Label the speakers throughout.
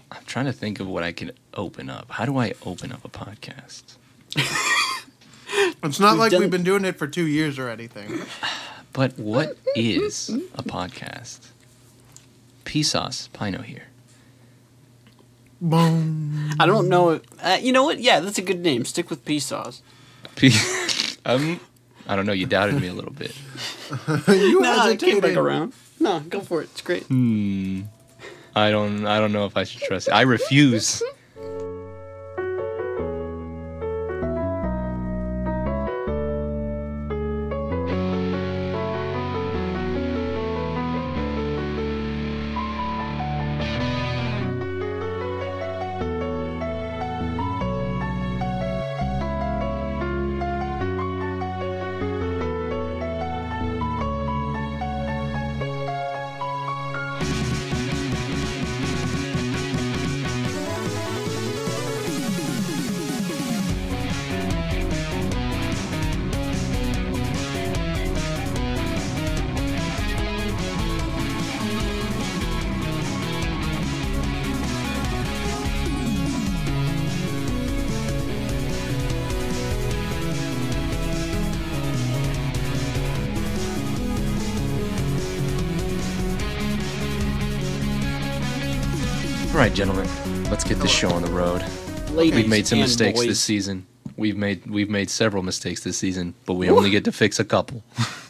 Speaker 1: I'm trying to think of what I can open up. How do I open up a podcast?
Speaker 2: It's not like we've been doing it for 2 years or anything.
Speaker 1: But what is a podcast? P-Sauce, Pino here.
Speaker 2: Boom.
Speaker 3: I don't know. You know what? Yeah, that's a good name. Stick with P-Sauce.
Speaker 1: I don't know. You doubted me a little bit.
Speaker 2: You
Speaker 3: No, I came back
Speaker 2: hesitated.
Speaker 3: around. No, go for it. It's great.
Speaker 1: I don't know if I should trust it. I refuse. All right, gentlemen, let's get this show on the road.
Speaker 3: Ladies
Speaker 1: We've made some
Speaker 3: and
Speaker 1: mistakes
Speaker 3: boys.
Speaker 1: this season. We've made several mistakes this season, but we only get to fix a couple.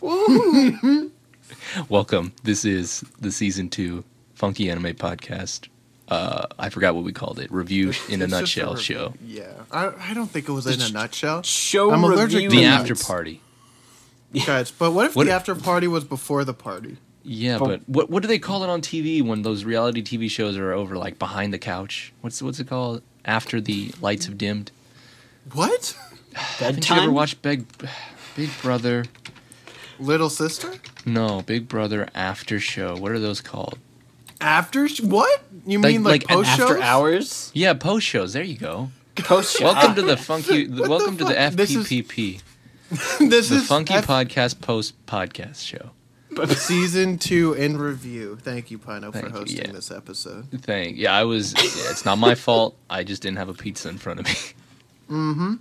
Speaker 1: Welcome. This is the season 2 Funky Anime Podcast. I forgot what we called it. Review in a
Speaker 2: It's just
Speaker 1: nutshell
Speaker 2: review.
Speaker 1: show.
Speaker 2: Yeah. I don't think it was in a nutshell.
Speaker 3: Show
Speaker 2: I'm allergic
Speaker 3: review.
Speaker 2: to
Speaker 1: The
Speaker 2: nuts.
Speaker 1: after party.
Speaker 2: Guys, but what if
Speaker 1: What-
Speaker 2: the after party was before the party?
Speaker 1: Yeah, but what do they call it on TV when those reality TV shows are over, like Behind the Couch? What's it called? After the lights have dimmed.
Speaker 2: What?
Speaker 1: Haven't you ever
Speaker 3: Bedtime?
Speaker 1: watched Big Brother?
Speaker 2: Little sister?
Speaker 1: No, Big Brother after show. What are those called?
Speaker 2: What? You mean
Speaker 1: like an
Speaker 2: post shows?
Speaker 3: After hours?
Speaker 1: Yeah, post shows. There you go.
Speaker 3: Post show.
Speaker 1: Welcome to the funky.
Speaker 2: What the
Speaker 1: Welcome to the
Speaker 2: fuck? This is-
Speaker 1: FPPP,
Speaker 2: This
Speaker 1: the
Speaker 2: is
Speaker 1: Funky Podcast Post Podcast Show.
Speaker 2: Season 2 in review. Thank you, Pino, for
Speaker 1: Thank you,
Speaker 2: hosting
Speaker 1: yeah.
Speaker 2: this episode.
Speaker 1: Yeah, it's not my fault. I just didn't have a pizza in front of me.
Speaker 2: Mm-hmm.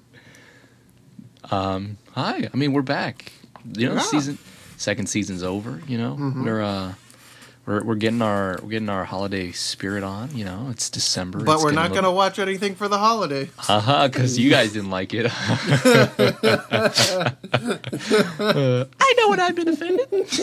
Speaker 1: Hi. I mean, we're back. You know,
Speaker 2: Yeah.
Speaker 1: second season's over. You know, we're getting our holiday spirit on. You know, it's December.
Speaker 2: But
Speaker 1: it's
Speaker 2: we're not
Speaker 1: look-
Speaker 2: going to watch anything for the holiday.
Speaker 1: Haha, because you guys didn't like it. I know when I've been offended.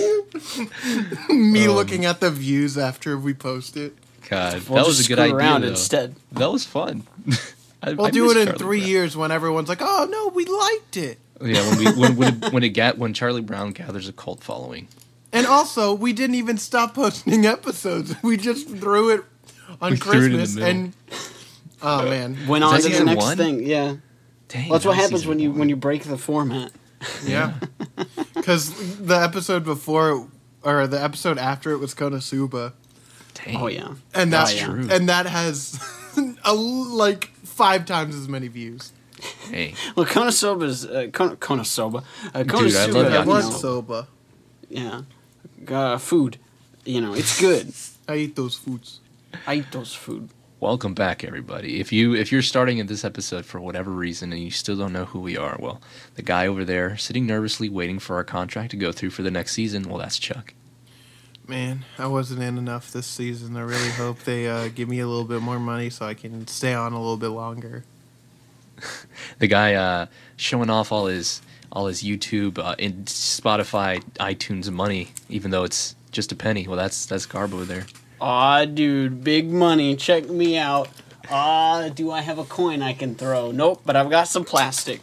Speaker 2: Me looking at the views after we post it.
Speaker 1: God,
Speaker 3: We'll
Speaker 1: that was
Speaker 3: just
Speaker 1: a good
Speaker 3: screw
Speaker 1: idea.
Speaker 3: around
Speaker 1: Though.
Speaker 3: instead.
Speaker 1: That was fun.
Speaker 2: We'll do it in 3 years when everyone's like, "Oh no, we liked it."
Speaker 1: Yeah, when Charlie Brown gathers a cult following.
Speaker 2: And also, we didn't even stop posting episodes. We just threw it on
Speaker 1: We threw it in the
Speaker 2: Christmas
Speaker 1: middle.
Speaker 2: and oh man,
Speaker 3: Went
Speaker 1: Is
Speaker 3: on
Speaker 1: that
Speaker 3: to the
Speaker 1: season
Speaker 3: next
Speaker 1: 1?
Speaker 3: thing. Yeah.
Speaker 1: Dang,
Speaker 3: Well, that's what
Speaker 1: that was
Speaker 3: happens
Speaker 1: season
Speaker 3: when you
Speaker 1: 1.
Speaker 3: when you break the format.
Speaker 2: yeah. Because the episode before or the episode after it was Konosuba,
Speaker 1: Dang.
Speaker 3: Oh yeah.
Speaker 2: and that's
Speaker 3: Oh, yeah.
Speaker 1: true.
Speaker 2: and that has like 5 times as many views.
Speaker 1: Hey,
Speaker 3: Well, Konosuba's Konosuba.
Speaker 1: Dude, I
Speaker 3: Konosuba,
Speaker 1: love
Speaker 2: Yeah,
Speaker 1: that
Speaker 3: you
Speaker 2: one
Speaker 3: know,
Speaker 2: soba.
Speaker 3: yeah. Food. You know, it's good.
Speaker 2: I eat those foods.
Speaker 3: I eat those food.
Speaker 1: welcome back, everybody. If you're starting at this episode for whatever reason and you still don't know who we are, well, the guy over there sitting nervously waiting for our contract to go through for the next season, well, that's Chuck.
Speaker 2: Man, I wasn't in enough this season. I really hope they give me a little bit more money so I can stay on a little bit longer.
Speaker 1: The guy showing off all his YouTube and Spotify, iTunes money, even though it's just a penny. Well, that's Garb over there.
Speaker 3: Aw, dude, big money. Check me out. Do I have a coin I can throw? Nope, but I've got some plastic.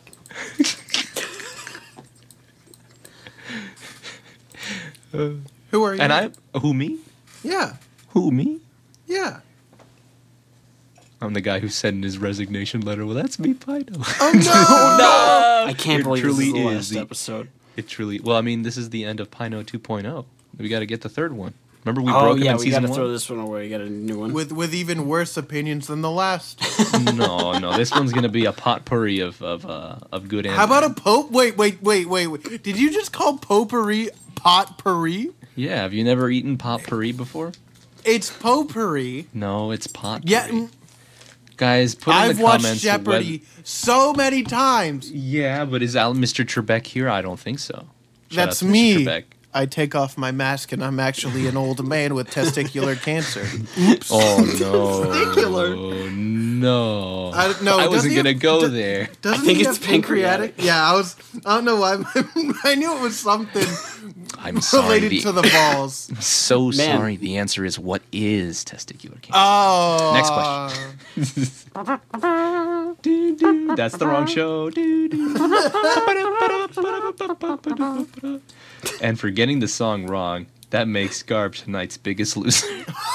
Speaker 2: Who are you?
Speaker 1: Who, me?
Speaker 2: Yeah,
Speaker 1: Who, me?
Speaker 2: yeah.
Speaker 1: I'm the guy who sent his resignation letter. Well, that's me, Pino.
Speaker 2: Oh no!
Speaker 3: I can't
Speaker 1: It
Speaker 3: believe this
Speaker 1: truly
Speaker 3: is the
Speaker 1: is
Speaker 3: last
Speaker 1: the-
Speaker 3: episode.
Speaker 1: It truly. Well, I mean, this is the end of Pino 2.0. We got to get the third one. Remember we
Speaker 3: Oh
Speaker 1: broke him
Speaker 3: yeah,
Speaker 1: in
Speaker 3: we
Speaker 1: season
Speaker 3: gotta throw
Speaker 1: 1?
Speaker 3: this one away. We got a new one.
Speaker 2: With even worse opinions than the last.
Speaker 1: No, this one's gonna be a potpourri of good anime.
Speaker 2: How about a pope? Wait. Did you just call potpourri potpourri?
Speaker 1: Yeah, have you never eaten potpourri before?
Speaker 2: It's potpourri.
Speaker 1: No, it's pot.
Speaker 2: Yeah,
Speaker 1: Guys, put in
Speaker 2: I've
Speaker 1: the
Speaker 2: watched
Speaker 1: comments.
Speaker 2: Jeopardy so many times.
Speaker 1: Yeah, but is Mr. Trebek here? I don't think so. Shout
Speaker 2: That's
Speaker 1: out to Mr.
Speaker 2: me.
Speaker 1: Trebek.
Speaker 2: I take off my mask and I'm actually an old man with testicular cancer. Oops.
Speaker 1: Oh no!
Speaker 3: Testicular.
Speaker 1: No!
Speaker 2: I wasn't
Speaker 1: wasn't gonna go there.
Speaker 2: Doesn't
Speaker 3: I think
Speaker 2: he
Speaker 3: it's
Speaker 2: have pancreatic?
Speaker 3: pancreatic.
Speaker 2: Yeah, I don't know why. I knew it was something
Speaker 1: I'm sorry.
Speaker 2: related to the balls.
Speaker 1: I'm so
Speaker 3: Man.
Speaker 1: sorry. The answer is what is testicular cancer?
Speaker 2: Oh.
Speaker 1: Next question. Doo, doo. That's the wrong show. Doo, doo. And for getting the song wrong, that makes Garb tonight's biggest loser.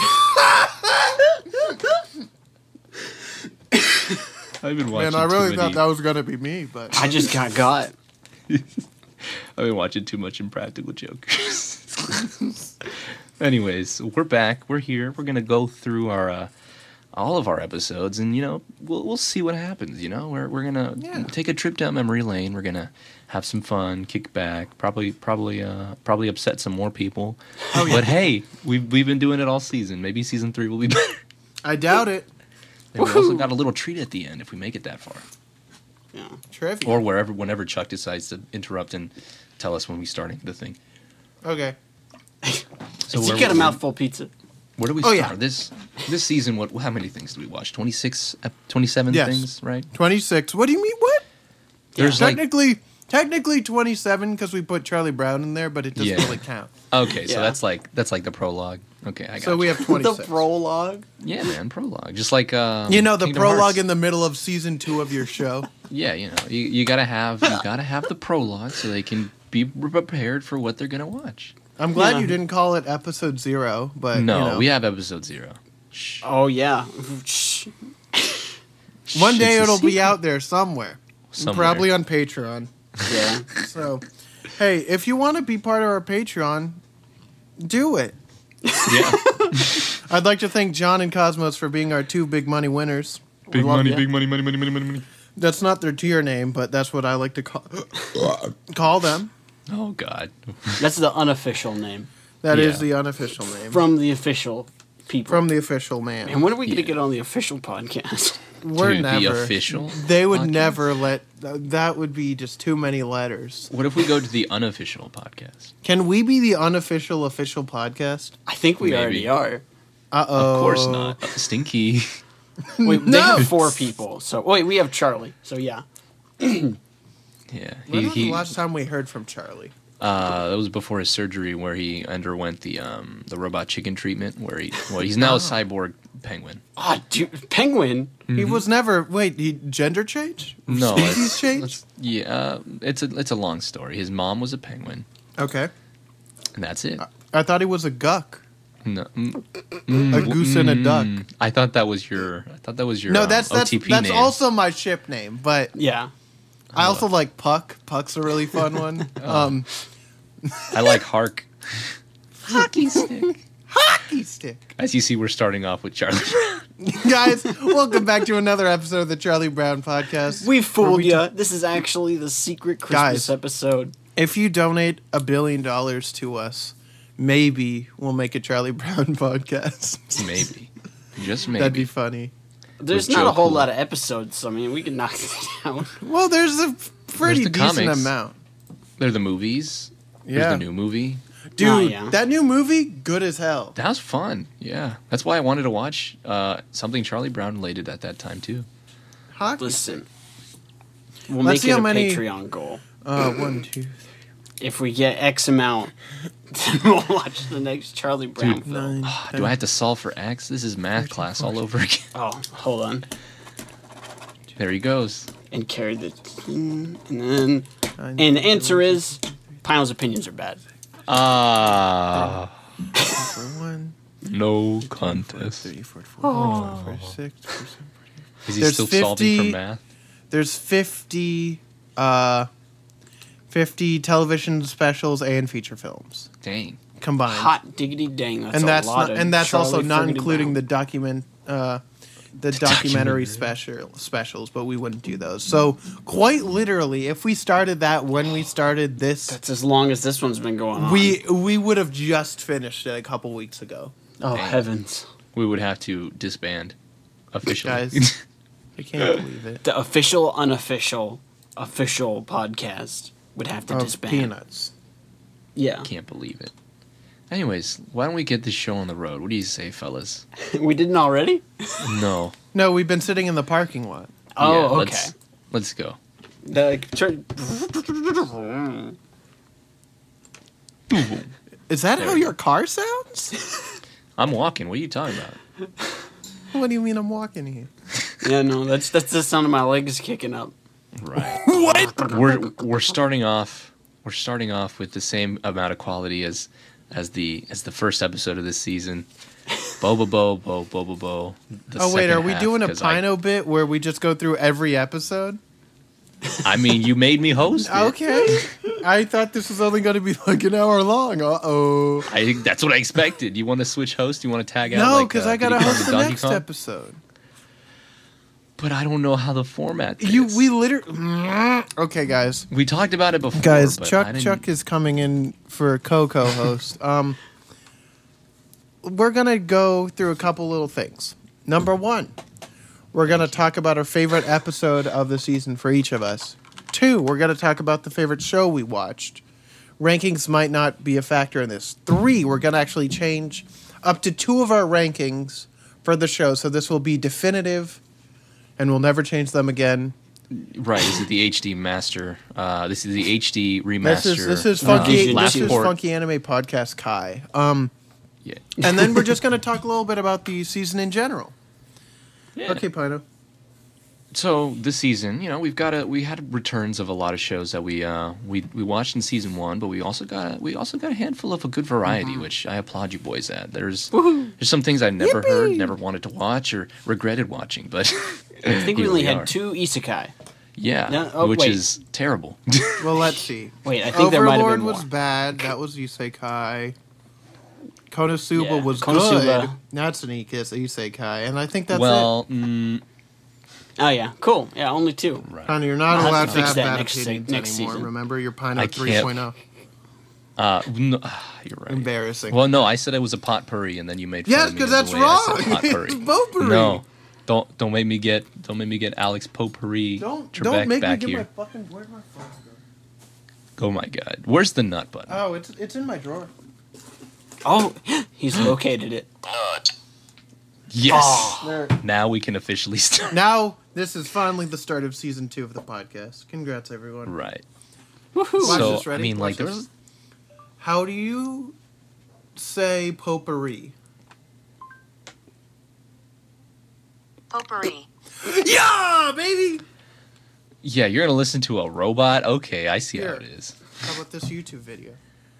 Speaker 1: I've been watching.
Speaker 2: Man, I really
Speaker 1: too
Speaker 2: thought
Speaker 1: many,
Speaker 2: that was gonna be me, but
Speaker 3: I just got.
Speaker 1: I've been watching too much Impractical Jokers. Anyways, we're back. We're here. We're gonna go through our all of our episodes, and we'll see what happens. We're gonna take a trip down memory lane. We're gonna have some fun, kick back, probably upset some more people.
Speaker 2: Oh, yeah.
Speaker 1: But hey, we've been doing it all season. Maybe season 3 will be better.
Speaker 2: I doubt it.
Speaker 1: And we also got a little treat at the end if we make it that far,
Speaker 3: Yeah.
Speaker 2: Trivia.
Speaker 1: or whenever Chuck decides to interrupt and tell us when we're starting the thing.
Speaker 2: Okay.
Speaker 1: So
Speaker 3: You get a mouthful pizza.
Speaker 1: Where do we
Speaker 2: Oh,
Speaker 1: start?
Speaker 2: yeah.
Speaker 1: This season, how many things did we watch? 27
Speaker 2: Yes.
Speaker 1: things, right?
Speaker 2: 26. What do you mean? What?
Speaker 1: There's
Speaker 2: Technically 27 because we put Charlie Brown in there, but it doesn't
Speaker 1: Yeah.
Speaker 2: really count.
Speaker 1: Okay, so
Speaker 3: Yeah.
Speaker 1: that's like the prologue. Okay, I got
Speaker 2: So we
Speaker 1: you.
Speaker 2: have
Speaker 3: The
Speaker 2: 26.
Speaker 3: prologue.
Speaker 1: Yeah, man, prologue. Just like
Speaker 2: the
Speaker 1: Kingdom
Speaker 2: prologue
Speaker 1: Hearts.
Speaker 2: in the middle of season 2 of your show.
Speaker 1: Yeah, you gotta have the prologue so they can be prepared for what they're gonna watch.
Speaker 2: I'm glad
Speaker 3: Yeah.
Speaker 2: you didn't call it episode 0, but
Speaker 1: No, we have episode 0. Shh.
Speaker 3: Oh yeah. Shh.
Speaker 2: one day
Speaker 1: It's a
Speaker 2: it'll be
Speaker 1: secret.
Speaker 2: out there somewhere.
Speaker 1: Somewhere.
Speaker 2: Probably on Patreon.
Speaker 3: Yeah.
Speaker 2: So, hey, if you want to be part of our Patreon, do it.
Speaker 1: Yeah.
Speaker 2: I'd like to thank John and Cosmos for being our 2 big money winners. We love you.
Speaker 1: big money.
Speaker 2: That's not their tier name, but that's what I like to call them.
Speaker 1: Oh God.
Speaker 3: That's the unofficial name
Speaker 2: That is
Speaker 1: Yeah.
Speaker 2: the unofficial name.
Speaker 3: from the official people.
Speaker 2: From the official man.
Speaker 3: And when are we gonna
Speaker 1: Yeah.
Speaker 3: get on the official podcast?
Speaker 2: We're
Speaker 1: Dude,
Speaker 2: never.
Speaker 1: the official.
Speaker 2: They would
Speaker 1: podcast?
Speaker 2: never let. That would be just too many letters.
Speaker 1: What if we go to the unofficial podcast?
Speaker 2: Can we be the unofficial official podcast?
Speaker 3: I think we
Speaker 1: Maybe.
Speaker 3: already are.
Speaker 2: Uh-oh.
Speaker 1: Of course not. Stinky.
Speaker 3: Wait, they
Speaker 2: No.
Speaker 3: have 4 people. So wait, we have Charlie. So yeah.
Speaker 1: Yeah.
Speaker 2: When was the last time we heard from Charlie?
Speaker 1: That was before his surgery where he underwent the robot chicken treatment where he's now a cyborg penguin.
Speaker 3: Ah, dude, Penguin.
Speaker 2: He was never. Wait, he gender change?
Speaker 1: No,
Speaker 2: Species change?
Speaker 1: it's a long story. His mom was a penguin,
Speaker 2: Okay.
Speaker 1: and that's it.
Speaker 2: I thought he was a guck.
Speaker 1: No,
Speaker 2: A goose and a duck.
Speaker 1: I thought that was your.
Speaker 2: No, that's
Speaker 1: OTP
Speaker 2: that's
Speaker 1: name.
Speaker 2: also my ship name, but
Speaker 3: Yeah.
Speaker 2: I also like Puck. Puck's a really fun one.
Speaker 1: I like Hark. Hockey stick.
Speaker 2: Hockey stick.
Speaker 1: As you see, we're starting off with Charlie.
Speaker 2: Guys, welcome back to another episode of the Charlie Brown Podcast.
Speaker 3: We
Speaker 2: where
Speaker 3: fooled
Speaker 2: we
Speaker 3: you. This is actually the secret Christmas
Speaker 2: Guys.
Speaker 3: episode.
Speaker 2: If you donate $1 billion to us, maybe we'll make a Charlie Brown podcast.
Speaker 1: Maybe, just maybe.
Speaker 2: That'd be funny.
Speaker 3: There's
Speaker 1: With
Speaker 3: not
Speaker 1: Joe
Speaker 3: a whole
Speaker 1: Cool.
Speaker 3: lot of episodes, so I mean, we can knock this out.
Speaker 2: Well, there's a pretty
Speaker 1: the
Speaker 2: decent
Speaker 1: comics.
Speaker 2: amount.
Speaker 1: They're the movies. There's
Speaker 2: Yeah.
Speaker 1: the new movie.
Speaker 2: Dude,
Speaker 3: Oh, yeah.
Speaker 2: that new movie, good as hell.
Speaker 1: That was fun. Yeah, that's why I wanted to watch something Charlie Brown related at that time too.
Speaker 2: Hockey.
Speaker 3: Listen, we'll
Speaker 2: Let's
Speaker 3: make
Speaker 2: see
Speaker 3: it
Speaker 2: how
Speaker 3: a
Speaker 2: many-
Speaker 3: Patreon goal.
Speaker 2: 1, 2, 3.
Speaker 3: If we get X amount, then we'll watch the next Charlie Brown
Speaker 1: Dude.
Speaker 3: film.
Speaker 2: 9,
Speaker 1: Do I have to solve for X? This is math class all over again.
Speaker 3: Oh, hold on.
Speaker 1: There he goes.
Speaker 3: And carry the and then
Speaker 2: 9,
Speaker 3: and the answer is Pine's opinions are bad.
Speaker 1: Ah,
Speaker 2: 1,
Speaker 1: no
Speaker 2: 4,
Speaker 1: contest.
Speaker 2: 3, 4, 4, 4, 6, 4, 7.
Speaker 1: Is he
Speaker 2: There's
Speaker 1: still
Speaker 2: 50
Speaker 1: solving for math?
Speaker 2: There's 50 television specials and feature films
Speaker 1: Dang.
Speaker 2: combined.
Speaker 3: Hot diggity dang! That's
Speaker 2: and
Speaker 3: a
Speaker 2: that's
Speaker 3: lot
Speaker 2: not,
Speaker 3: of
Speaker 2: and that's also
Speaker 3: Charlie
Speaker 2: not
Speaker 3: friggin'
Speaker 2: including
Speaker 3: Brown.
Speaker 2: the documentary specials, but we wouldn't do those. So quite literally, if we started that when we started this,
Speaker 3: That's as long as this one's been going on.
Speaker 2: we would have just finished it a couple weeks ago.
Speaker 3: Oh,
Speaker 1: Dang.
Speaker 3: heavens.
Speaker 1: We would have to disband officially.
Speaker 2: Guys. I can't believe it.
Speaker 3: The official, unofficial, official podcast would have to
Speaker 2: Of
Speaker 3: disband.
Speaker 2: Peanuts.
Speaker 3: Yeah.
Speaker 1: Can't believe it. Anyways, why don't we get this show on the road? What do you say, fellas?
Speaker 3: We didn't already?
Speaker 1: No.
Speaker 2: No, we've been sitting in the parking lot.
Speaker 3: Oh,
Speaker 1: Yeah,
Speaker 3: okay.
Speaker 1: Let's go.
Speaker 2: Is that
Speaker 1: There
Speaker 2: how
Speaker 1: we
Speaker 2: your car sounds?
Speaker 1: I'm walking. What are you talking about?
Speaker 2: What do you mean I'm walking here?
Speaker 3: Yeah, no, that's the sound of my legs kicking up.
Speaker 1: Right.
Speaker 2: What?
Speaker 1: We're starting off. We're starting off with the same amount of quality as the first episode of this season. Boba Bo, Boba Bo.
Speaker 2: Oh wait, are we doing a Pino bit where we just go through every episode?
Speaker 1: I mean, you made me host it.
Speaker 2: Okay. I thought this was only going to be like an hour long. Uh-oh.
Speaker 1: That's what I expected. You want to switch host? You want to tag out?
Speaker 2: No,
Speaker 1: like,
Speaker 2: because I got to
Speaker 1: Diddy Kong
Speaker 2: host
Speaker 1: and
Speaker 2: the
Speaker 1: Donkey
Speaker 2: next
Speaker 1: Kong?
Speaker 2: episode.
Speaker 1: But I don't know how the format is.
Speaker 2: We literally... Okay, guys.
Speaker 1: We talked about it before.
Speaker 2: Guys,
Speaker 1: but I didn't-
Speaker 2: Chuck is coming in for a co-host. We're going to go through a couple little things. Number one, we're going to talk about our favorite episode of the season for each of us. Two, we're going to talk about the favorite show we watched. Rankings might not be a factor in this. Three, we're going to actually change up to two of our rankings for the show. So this will be definitive, and we'll never change them again.
Speaker 1: Right, this is the HD master. This is the HD remaster.
Speaker 2: This is funky.
Speaker 3: Last
Speaker 2: This is
Speaker 1: port.
Speaker 2: Funky Anime Podcast Kai.
Speaker 1: Yeah.
Speaker 2: And then we're just going to talk a little bit about the season in general.
Speaker 1: Yeah.
Speaker 2: Okay, Pino.
Speaker 1: So this season, we had returns of a lot of shows that we watched in season one, but we also got a handful of a good variety, which I applaud you boys at. There's some things I never heard, never wanted to watch, or regretted watching, but
Speaker 3: I think we
Speaker 1: here
Speaker 3: only
Speaker 1: are.
Speaker 3: had 2 isekai.
Speaker 1: Yeah,
Speaker 3: No, oh,
Speaker 1: which
Speaker 3: wait.
Speaker 1: is terrible.
Speaker 2: Well, let's see.
Speaker 3: Wait, I think there might have
Speaker 2: Overlord
Speaker 3: been more.
Speaker 2: was bad. That was Isekai. Konosuba
Speaker 3: Yeah,
Speaker 2: was
Speaker 3: Konosuba.
Speaker 2: good. Natsuki is Isekai. And I think that's
Speaker 1: well,
Speaker 3: Oh, yeah. Cool. Yeah, only 2.
Speaker 2: it.
Speaker 1: right.
Speaker 2: Pino, you're not
Speaker 3: I'll have
Speaker 2: allowed
Speaker 3: to
Speaker 2: to
Speaker 3: fix
Speaker 2: have
Speaker 3: that
Speaker 2: bad
Speaker 3: next
Speaker 2: opinions anymore.
Speaker 3: season.
Speaker 2: Remember, you're Pino
Speaker 1: I
Speaker 2: 3.0.
Speaker 1: No, you're right.
Speaker 2: Embarrassing.
Speaker 1: Well, no, I said it was a potpourri, and then you made fun
Speaker 2: Yes,
Speaker 1: of me.
Speaker 2: because
Speaker 1: of
Speaker 2: that's
Speaker 1: the way I said
Speaker 2: wrong.
Speaker 1: potpourri.
Speaker 2: It's potpourri.
Speaker 1: No, don't make me get Alex Potpourri
Speaker 2: Don't
Speaker 1: Trebek
Speaker 2: make me
Speaker 1: back
Speaker 2: get
Speaker 1: here.
Speaker 2: my fucking... Where's my phone go?
Speaker 1: Oh my god, where's the nut button?
Speaker 2: Oh, it's in my drawer.
Speaker 3: Oh, he's located it.
Speaker 1: Yes.
Speaker 2: There.
Speaker 1: Now we can officially start.
Speaker 2: Now, this is finally the start of season 2 of the podcast. Congrats, everyone.
Speaker 1: Right.
Speaker 2: Watch
Speaker 1: So
Speaker 2: this, ready?
Speaker 1: I mean, like
Speaker 2: Watch
Speaker 1: there
Speaker 2: this.
Speaker 1: was
Speaker 2: How do you say potpourri?
Speaker 4: Potpourri.
Speaker 2: Yeah, baby!
Speaker 1: yeah, you're gonna listen to a robot. Okay, I see
Speaker 2: Here.
Speaker 1: how it is.
Speaker 2: How about this YouTube video?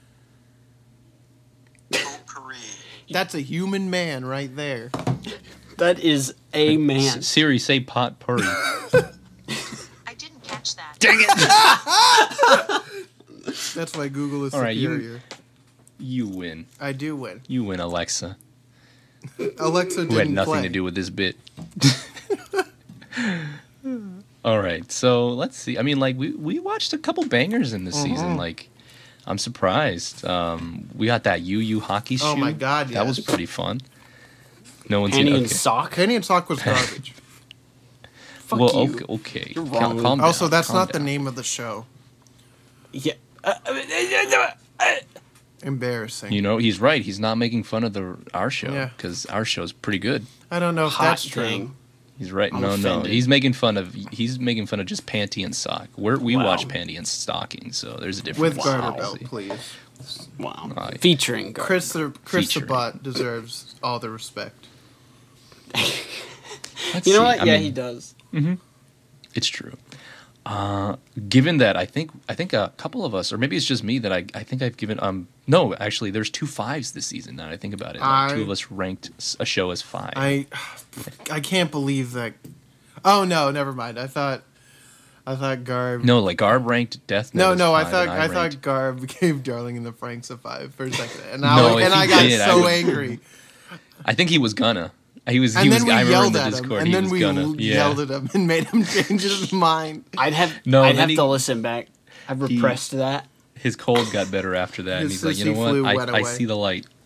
Speaker 4: Potpourri.
Speaker 2: That's a human man right there.
Speaker 3: That is a man.
Speaker 1: Siri, say potpourri.
Speaker 4: I didn't catch that.
Speaker 1: Dang it!
Speaker 2: That's why Google is
Speaker 1: All right,
Speaker 2: superior.
Speaker 1: You win.
Speaker 2: I do win.
Speaker 1: You win, Alexa.
Speaker 2: Alexa
Speaker 1: Who
Speaker 2: didn't
Speaker 1: had nothing
Speaker 2: play.
Speaker 1: to do with this bit. All right, so let's see. I mean, like we watched a couple bangers in this
Speaker 2: Mm-hmm.
Speaker 1: season. Like, I'm surprised. We got that Yu hockey shoe.
Speaker 2: Oh my God,
Speaker 1: that was
Speaker 2: yes.
Speaker 1: pretty fun. No one's
Speaker 3: Penny
Speaker 1: okay.
Speaker 3: and sock.
Speaker 2: Kenny and Sock was garbage.
Speaker 3: Fuck
Speaker 1: Well,
Speaker 3: you.
Speaker 1: okay.
Speaker 3: You're
Speaker 1: Calm
Speaker 3: wrong.
Speaker 1: down,
Speaker 2: Also, that's
Speaker 1: calm
Speaker 2: not the
Speaker 1: down.
Speaker 2: name of the show.
Speaker 3: Yeah.
Speaker 2: Embarrassing.
Speaker 1: You know, he's right. He's not making fun of our show
Speaker 2: Yeah.
Speaker 1: because our show's pretty good.
Speaker 2: I don't know if
Speaker 3: Hot
Speaker 2: that's true.
Speaker 3: dang.
Speaker 1: He's right.
Speaker 3: I'm
Speaker 1: No,
Speaker 3: offended.
Speaker 1: he's making fun of just panty and sock. We
Speaker 3: Wow.
Speaker 1: watch panty and stocking, so there's a difference.
Speaker 2: With garter
Speaker 3: Wow.
Speaker 2: belt, please.
Speaker 3: Wow.
Speaker 1: Right.
Speaker 3: Featuring Gar-
Speaker 2: Chris the
Speaker 1: Featuring.
Speaker 2: bot deserves all the respect.
Speaker 1: Let's
Speaker 3: You know
Speaker 1: see.
Speaker 3: what?
Speaker 1: I
Speaker 3: Yeah,
Speaker 1: mean,
Speaker 3: he does.
Speaker 1: It's true. Given that, I think a couple of us, or maybe it's just me, that I think I've given no, actually, there's 2 5s this season. Now that I think about it, like, 2 of us ranked a show as 5.
Speaker 2: I can't believe that. Oh no, never mind. I thought Garb.
Speaker 1: No, like Garb ranked Death Note.
Speaker 2: No,
Speaker 1: as
Speaker 2: I
Speaker 1: 5,
Speaker 2: thought
Speaker 1: and
Speaker 2: I
Speaker 1: ranked-
Speaker 2: thought Garb gave Darling in the Franks a 5 for a second, and
Speaker 1: No, if
Speaker 2: I
Speaker 1: he
Speaker 2: got
Speaker 1: did, I
Speaker 2: so
Speaker 1: would-
Speaker 2: angry.
Speaker 1: I think he was gonna. He was.
Speaker 2: And
Speaker 1: He
Speaker 2: then
Speaker 1: was.
Speaker 2: we
Speaker 1: I remember in
Speaker 2: yelled
Speaker 1: the
Speaker 2: at him,
Speaker 1: Discord.
Speaker 2: and
Speaker 1: He
Speaker 2: then
Speaker 1: was
Speaker 2: we
Speaker 1: gonna. Yeah.
Speaker 2: yelled at him and made him change his mind.
Speaker 3: I'd have
Speaker 1: No,
Speaker 3: I'd
Speaker 1: then
Speaker 3: have
Speaker 1: he-
Speaker 3: to listen back. I've repressed that.
Speaker 1: His cold got better after that, and
Speaker 2: His
Speaker 1: he's like, you know
Speaker 2: sissy flew
Speaker 1: what?
Speaker 2: wet
Speaker 1: I
Speaker 2: away.
Speaker 1: see the light.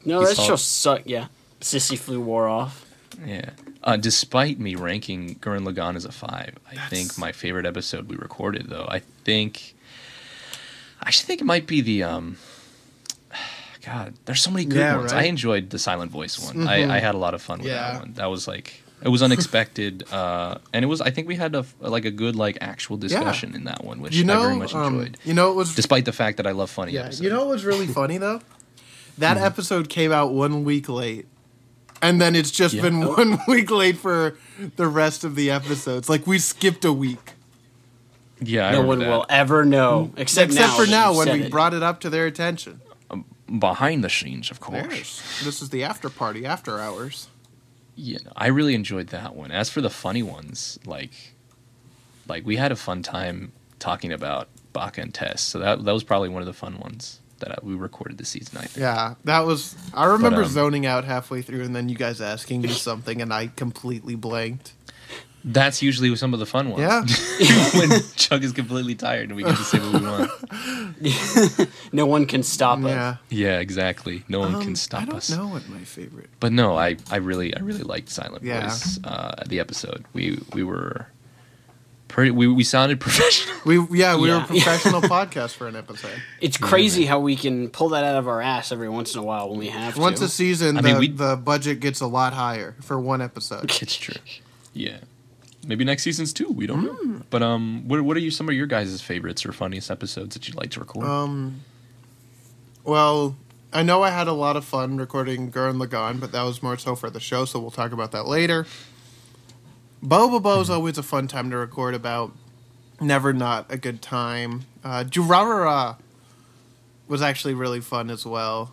Speaker 3: No,
Speaker 1: He
Speaker 3: that
Speaker 1: saw-
Speaker 3: show sucked. Yeah, Sissy Flew War Off.
Speaker 1: Yeah. Despite me ranking Gurren Lagann as a 5, I think my favorite episode we recorded, though, I actually think it might be the God, there's so many good
Speaker 2: Yeah,
Speaker 1: ones.
Speaker 2: right?
Speaker 1: I enjoyed the Silent Voice one. I had a lot of fun with
Speaker 2: Yeah.
Speaker 1: that one. That was like, it was unexpected, and it was. I think we had a good like actual discussion in that one, which
Speaker 2: You know,
Speaker 1: I very much enjoyed.
Speaker 2: you know, it was
Speaker 1: Despite the fact that I love funny
Speaker 2: yeah.
Speaker 1: episodes.
Speaker 2: You know what was really funny though?
Speaker 1: Mm-hmm.
Speaker 2: That episode came out 1 week late, and then it's just
Speaker 1: Yeah.
Speaker 2: been 1 week late for the rest of the episodes. Like we skipped a week,
Speaker 1: Yeah, I
Speaker 3: No
Speaker 1: remember
Speaker 3: one
Speaker 1: that.
Speaker 3: will ever know, except
Speaker 2: for
Speaker 3: that
Speaker 2: now
Speaker 3: you
Speaker 2: when
Speaker 3: said
Speaker 2: we
Speaker 3: it.
Speaker 2: brought it up to their attention.
Speaker 1: Behind the scenes, of course.
Speaker 2: There's, this is the after party, after hours.
Speaker 1: Yeah, I really enjoyed that one. As for the funny ones, like we had a fun time talking about Baka and Tess. So that was probably one of the fun ones that we recorded this season, I think.
Speaker 2: Yeah, that was. I remember
Speaker 1: But,
Speaker 2: zoning out halfway through, and then you guys asking me something, and I completely blanked.
Speaker 1: That's usually some of the fun ones.
Speaker 2: Yeah.
Speaker 1: When Chuck is completely tired and we get to say what we want.
Speaker 3: No one can stop us.
Speaker 2: Yeah,
Speaker 1: Yeah, exactly. No one can
Speaker 2: I
Speaker 1: stop
Speaker 2: don't
Speaker 1: us.
Speaker 2: know what my favorite.
Speaker 1: But no, I really liked Silent
Speaker 2: Yeah.
Speaker 1: Voice. The episode. We were pretty. We sounded professional.
Speaker 2: We were
Speaker 3: Yeah.
Speaker 2: a professional podcast for an episode.
Speaker 3: It's crazy how we can pull that out of our ass every once in a while when we have to.
Speaker 2: Once a season,
Speaker 1: I mean,
Speaker 2: the budget gets a lot higher for one episode.
Speaker 1: It's true. Yeah. Maybe next season's too. We don't know. But what are some of your guys' favorites or funniest episodes that you'd like to record?
Speaker 2: Well, I know I had a lot of fun recording Gurren Lagann, but that was more so for the show, so we'll talk about that later. Bobobo is always a fun time to record about. Never not a good time. Durarara was actually really fun as well.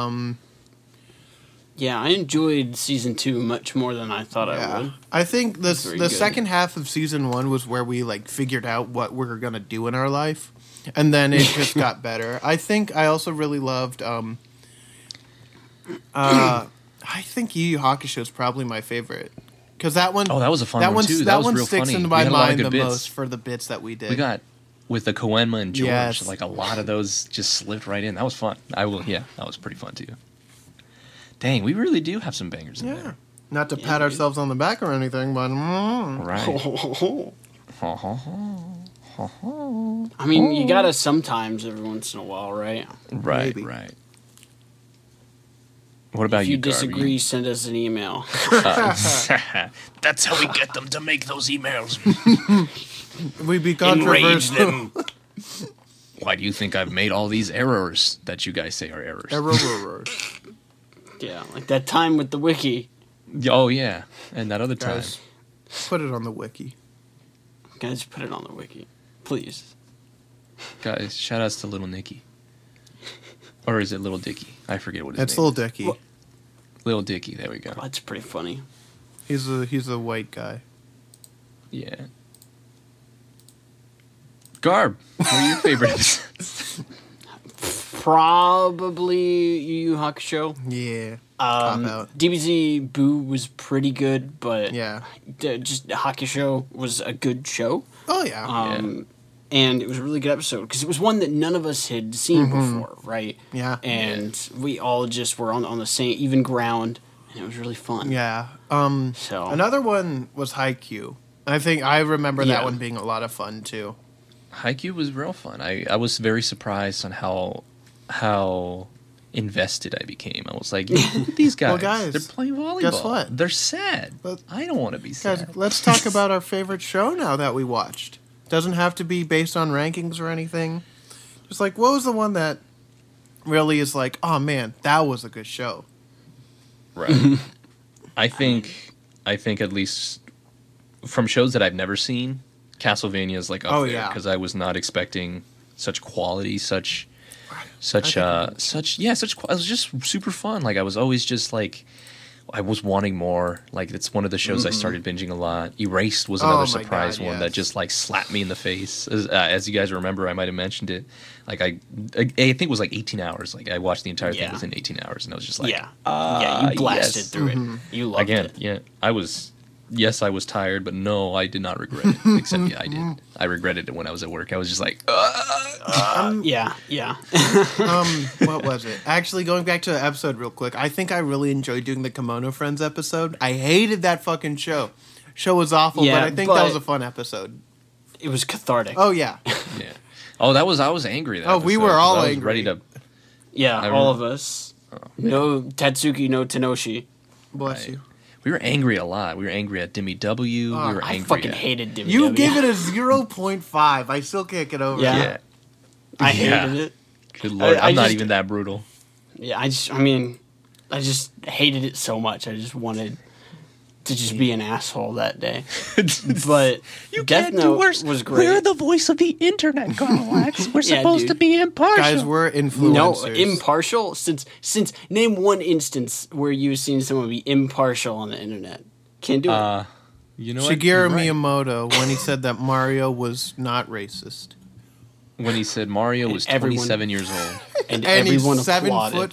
Speaker 3: Yeah, I enjoyed season 2 much more than I thought I would.
Speaker 2: I think the
Speaker 3: Very
Speaker 2: the
Speaker 3: good.
Speaker 2: second half of season 1 was where we like figured out what we're gonna do in our life, and then it just got better. I think I also really loved. I think Yu Yu Hakusho is probably my favorite because that one.
Speaker 1: Oh, that was a fun
Speaker 2: that
Speaker 1: one,
Speaker 2: one,
Speaker 1: too.
Speaker 2: That,
Speaker 1: That was
Speaker 2: one
Speaker 1: real
Speaker 2: sticks
Speaker 1: funny.
Speaker 2: in
Speaker 1: We
Speaker 2: my
Speaker 1: had a lot of
Speaker 2: mind
Speaker 1: good
Speaker 2: the
Speaker 1: bits.
Speaker 2: most for the bits that we did.
Speaker 1: We got with the Koenma and George,
Speaker 2: Yes.
Speaker 1: like a lot of those just slipped right in. That was fun. That was pretty fun too. Dang, we really do have some bangers in
Speaker 2: yeah.
Speaker 1: there.
Speaker 2: Not to
Speaker 3: Yeah,
Speaker 2: pat
Speaker 3: dude.
Speaker 2: ourselves on the back or anything, but
Speaker 1: Right.
Speaker 3: I mean, you gotta sometimes every once in a while, right?
Speaker 1: Right,
Speaker 2: Maybe.
Speaker 1: right. What about
Speaker 3: If you
Speaker 1: Garvey?
Speaker 3: disagree, send us an email.
Speaker 1: That's how we get them to make those emails.
Speaker 2: we'd be
Speaker 1: Enrage
Speaker 2: controversial.
Speaker 1: them. Why do you think I've made all these errors that you guys say are errors?
Speaker 2: Error.
Speaker 3: Yeah, like that time with the wiki.
Speaker 1: Oh yeah, and that other time.
Speaker 2: Guys, put it on the wiki.
Speaker 3: Guys, put it on the wiki, please.
Speaker 1: Guys, shout outs to Little Nicky. Or is it Little Dicky? I forget what his
Speaker 2: It's
Speaker 1: name
Speaker 2: Little Dicky.
Speaker 3: What?
Speaker 1: is. Little Dicky, there we go.
Speaker 3: That's pretty funny.
Speaker 2: He's a white guy.
Speaker 1: Yeah. Garb, what are your favorite episodes?
Speaker 3: Probably Yu Yu Hakusho.
Speaker 2: Yeah. Cop out.
Speaker 3: DBZ Boo was pretty good, but
Speaker 2: Yeah.
Speaker 3: just Hakusho was a good show.
Speaker 2: Oh yeah.
Speaker 3: And it was a really good episode because it was one that none of us had seen before, right?
Speaker 2: Yeah.
Speaker 3: And we all just were on the same even ground, and it was really fun.
Speaker 2: Yeah.
Speaker 3: So
Speaker 2: Another one was Haikyuu. I think I remember that
Speaker 3: Yeah.
Speaker 2: one being a lot of fun too.
Speaker 1: Haikyuu was real fun. I was very surprised on how invested I became. I was like, look at these guys.
Speaker 2: Well, guys,
Speaker 1: They're playing volleyball.
Speaker 2: guess what?
Speaker 1: They're sad.
Speaker 2: Let-
Speaker 1: I don't want to be
Speaker 2: Guys,
Speaker 1: sad.
Speaker 2: let's talk about our favorite show now that we watched. Doesn't have to be based on rankings or anything. Just like, what was the one that really is like, oh man, that was a good show.
Speaker 1: Right. I think at least from shows that I've never seen, Castlevania is like up
Speaker 2: Oh,
Speaker 1: there
Speaker 2: yeah.
Speaker 1: because I was not expecting such quality, such
Speaker 2: think
Speaker 1: it was just super fun. Like I was always just like I was wanting more. Like it's one of the shows I started binging a lot. Erased was another
Speaker 2: Oh my
Speaker 1: surprise
Speaker 2: God,
Speaker 1: one
Speaker 2: yes.
Speaker 1: that just like slapped me in the face. As you guys remember, I might have mentioned it. Like I think it was like 18 hours. Like I watched the entire thing
Speaker 3: Yeah.
Speaker 1: within 18 hours, and I was just like,
Speaker 3: yeah, you blasted
Speaker 1: yes.
Speaker 3: through it. You loved
Speaker 1: Again,
Speaker 3: it.
Speaker 1: yeah, I was yes, I was tired, but no, I did not regret it. Except, yeah, I did. I regretted it when I was at work. I was just like,
Speaker 3: Yeah.
Speaker 2: What was it? Actually, going back to the episode real quick, I think I really enjoyed doing the Kimono Friends episode. I hated that fucking show. Show was awful,
Speaker 3: Yeah,
Speaker 2: but I think that
Speaker 3: but-
Speaker 2: was a fun episode.
Speaker 3: It was cathartic.
Speaker 2: Oh yeah,
Speaker 1: yeah. Oh, I was angry. That
Speaker 2: Oh, we
Speaker 1: episode,
Speaker 2: were
Speaker 1: 'cause
Speaker 2: all
Speaker 1: I was
Speaker 2: angry.
Speaker 1: ready to.
Speaker 3: Yeah,
Speaker 1: I
Speaker 3: all
Speaker 1: remember-
Speaker 3: of us. No Tatsuki, no Tenoshi.
Speaker 2: bless you.
Speaker 1: We were angry a lot. We were angry at Dimmy W.
Speaker 2: Oh,
Speaker 1: we were
Speaker 3: I
Speaker 1: angry.
Speaker 3: fucking
Speaker 1: at,
Speaker 3: hated WWE.
Speaker 2: You gave it a 0.5. I still can't get over
Speaker 3: Yeah.
Speaker 2: it.
Speaker 1: Yeah.
Speaker 3: I
Speaker 1: Yeah.
Speaker 3: hated it.
Speaker 1: Good lord,
Speaker 3: I
Speaker 1: I'm not
Speaker 3: just-
Speaker 1: even that brutal.
Speaker 3: Yeah, I just hated it so much. I just wanted to just be an asshole that day. But Death Note was great.
Speaker 1: We're the voice of the internet, Garlax. We're
Speaker 3: Yeah,
Speaker 1: supposed to
Speaker 3: dude.
Speaker 1: be impartial.
Speaker 2: Guys, we're
Speaker 3: No,
Speaker 2: influencers.
Speaker 3: impartial. Since name one instance where you've seen someone be impartial on the internet. Can't do it.
Speaker 1: You know what?
Speaker 2: Shigeru
Speaker 1: You're right.
Speaker 2: Miyamoto when he said that Mario was not racist,
Speaker 1: When he said Mario was
Speaker 3: everyone-
Speaker 1: 27 years old.
Speaker 3: And
Speaker 2: and
Speaker 3: everyone
Speaker 2: he's 7'5",
Speaker 3: applauded.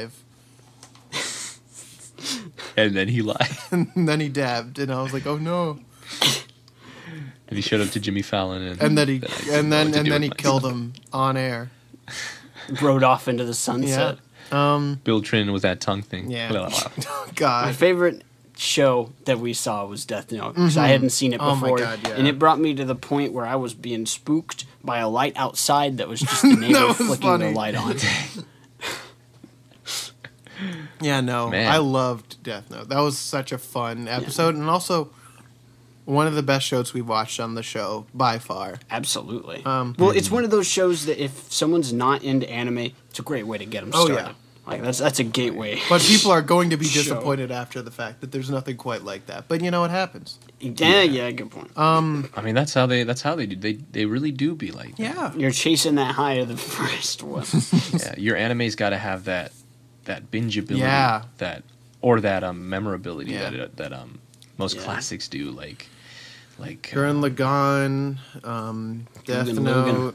Speaker 1: And then he lied.
Speaker 2: and then he dabbed, and I was like, oh no.
Speaker 1: And he showed up to Jimmy Fallon.
Speaker 2: And then he
Speaker 1: I didn't know what to do with myself.
Speaker 2: killed him on air.
Speaker 3: Rode off into the sunset.
Speaker 1: Bill Trin with that tongue thing.
Speaker 2: Yeah.
Speaker 1: Blah, blah, blah.
Speaker 3: My
Speaker 2: God.
Speaker 3: favorite show that we saw was Death Note because I hadn't seen it
Speaker 2: Oh my
Speaker 3: before,
Speaker 2: God, yeah.
Speaker 3: and it brought me to the point where I was being spooked by a light outside that was just the neighbor
Speaker 2: was
Speaker 3: flicking
Speaker 2: funny.
Speaker 3: the light on.
Speaker 2: Yeah, no,
Speaker 1: Man.
Speaker 2: I loved Death Note. That was such a fun episode, and also one of the best shows we've watched on the show by far.
Speaker 3: Absolutely. Well, it's one of those shows that if someone's not into anime, it's a great way to get them
Speaker 2: Oh,
Speaker 3: started.
Speaker 2: yeah.
Speaker 3: Like that's a gateway.
Speaker 2: But people are going to be
Speaker 3: Show.
Speaker 2: disappointed after the fact that there's nothing quite like that. But you know what happens?
Speaker 3: Yeah, good point.
Speaker 1: I mean, that's how they do. They really do be like that.
Speaker 2: Yeah.
Speaker 3: You're chasing that high of the first one.
Speaker 1: Yeah, your anime's got to have that bingeability.
Speaker 2: Yeah.
Speaker 1: That memorability
Speaker 2: Yeah.
Speaker 1: that most
Speaker 3: Yeah.
Speaker 1: classics do. Like
Speaker 2: Gurren Lagann, Death
Speaker 3: Logan.
Speaker 2: Note,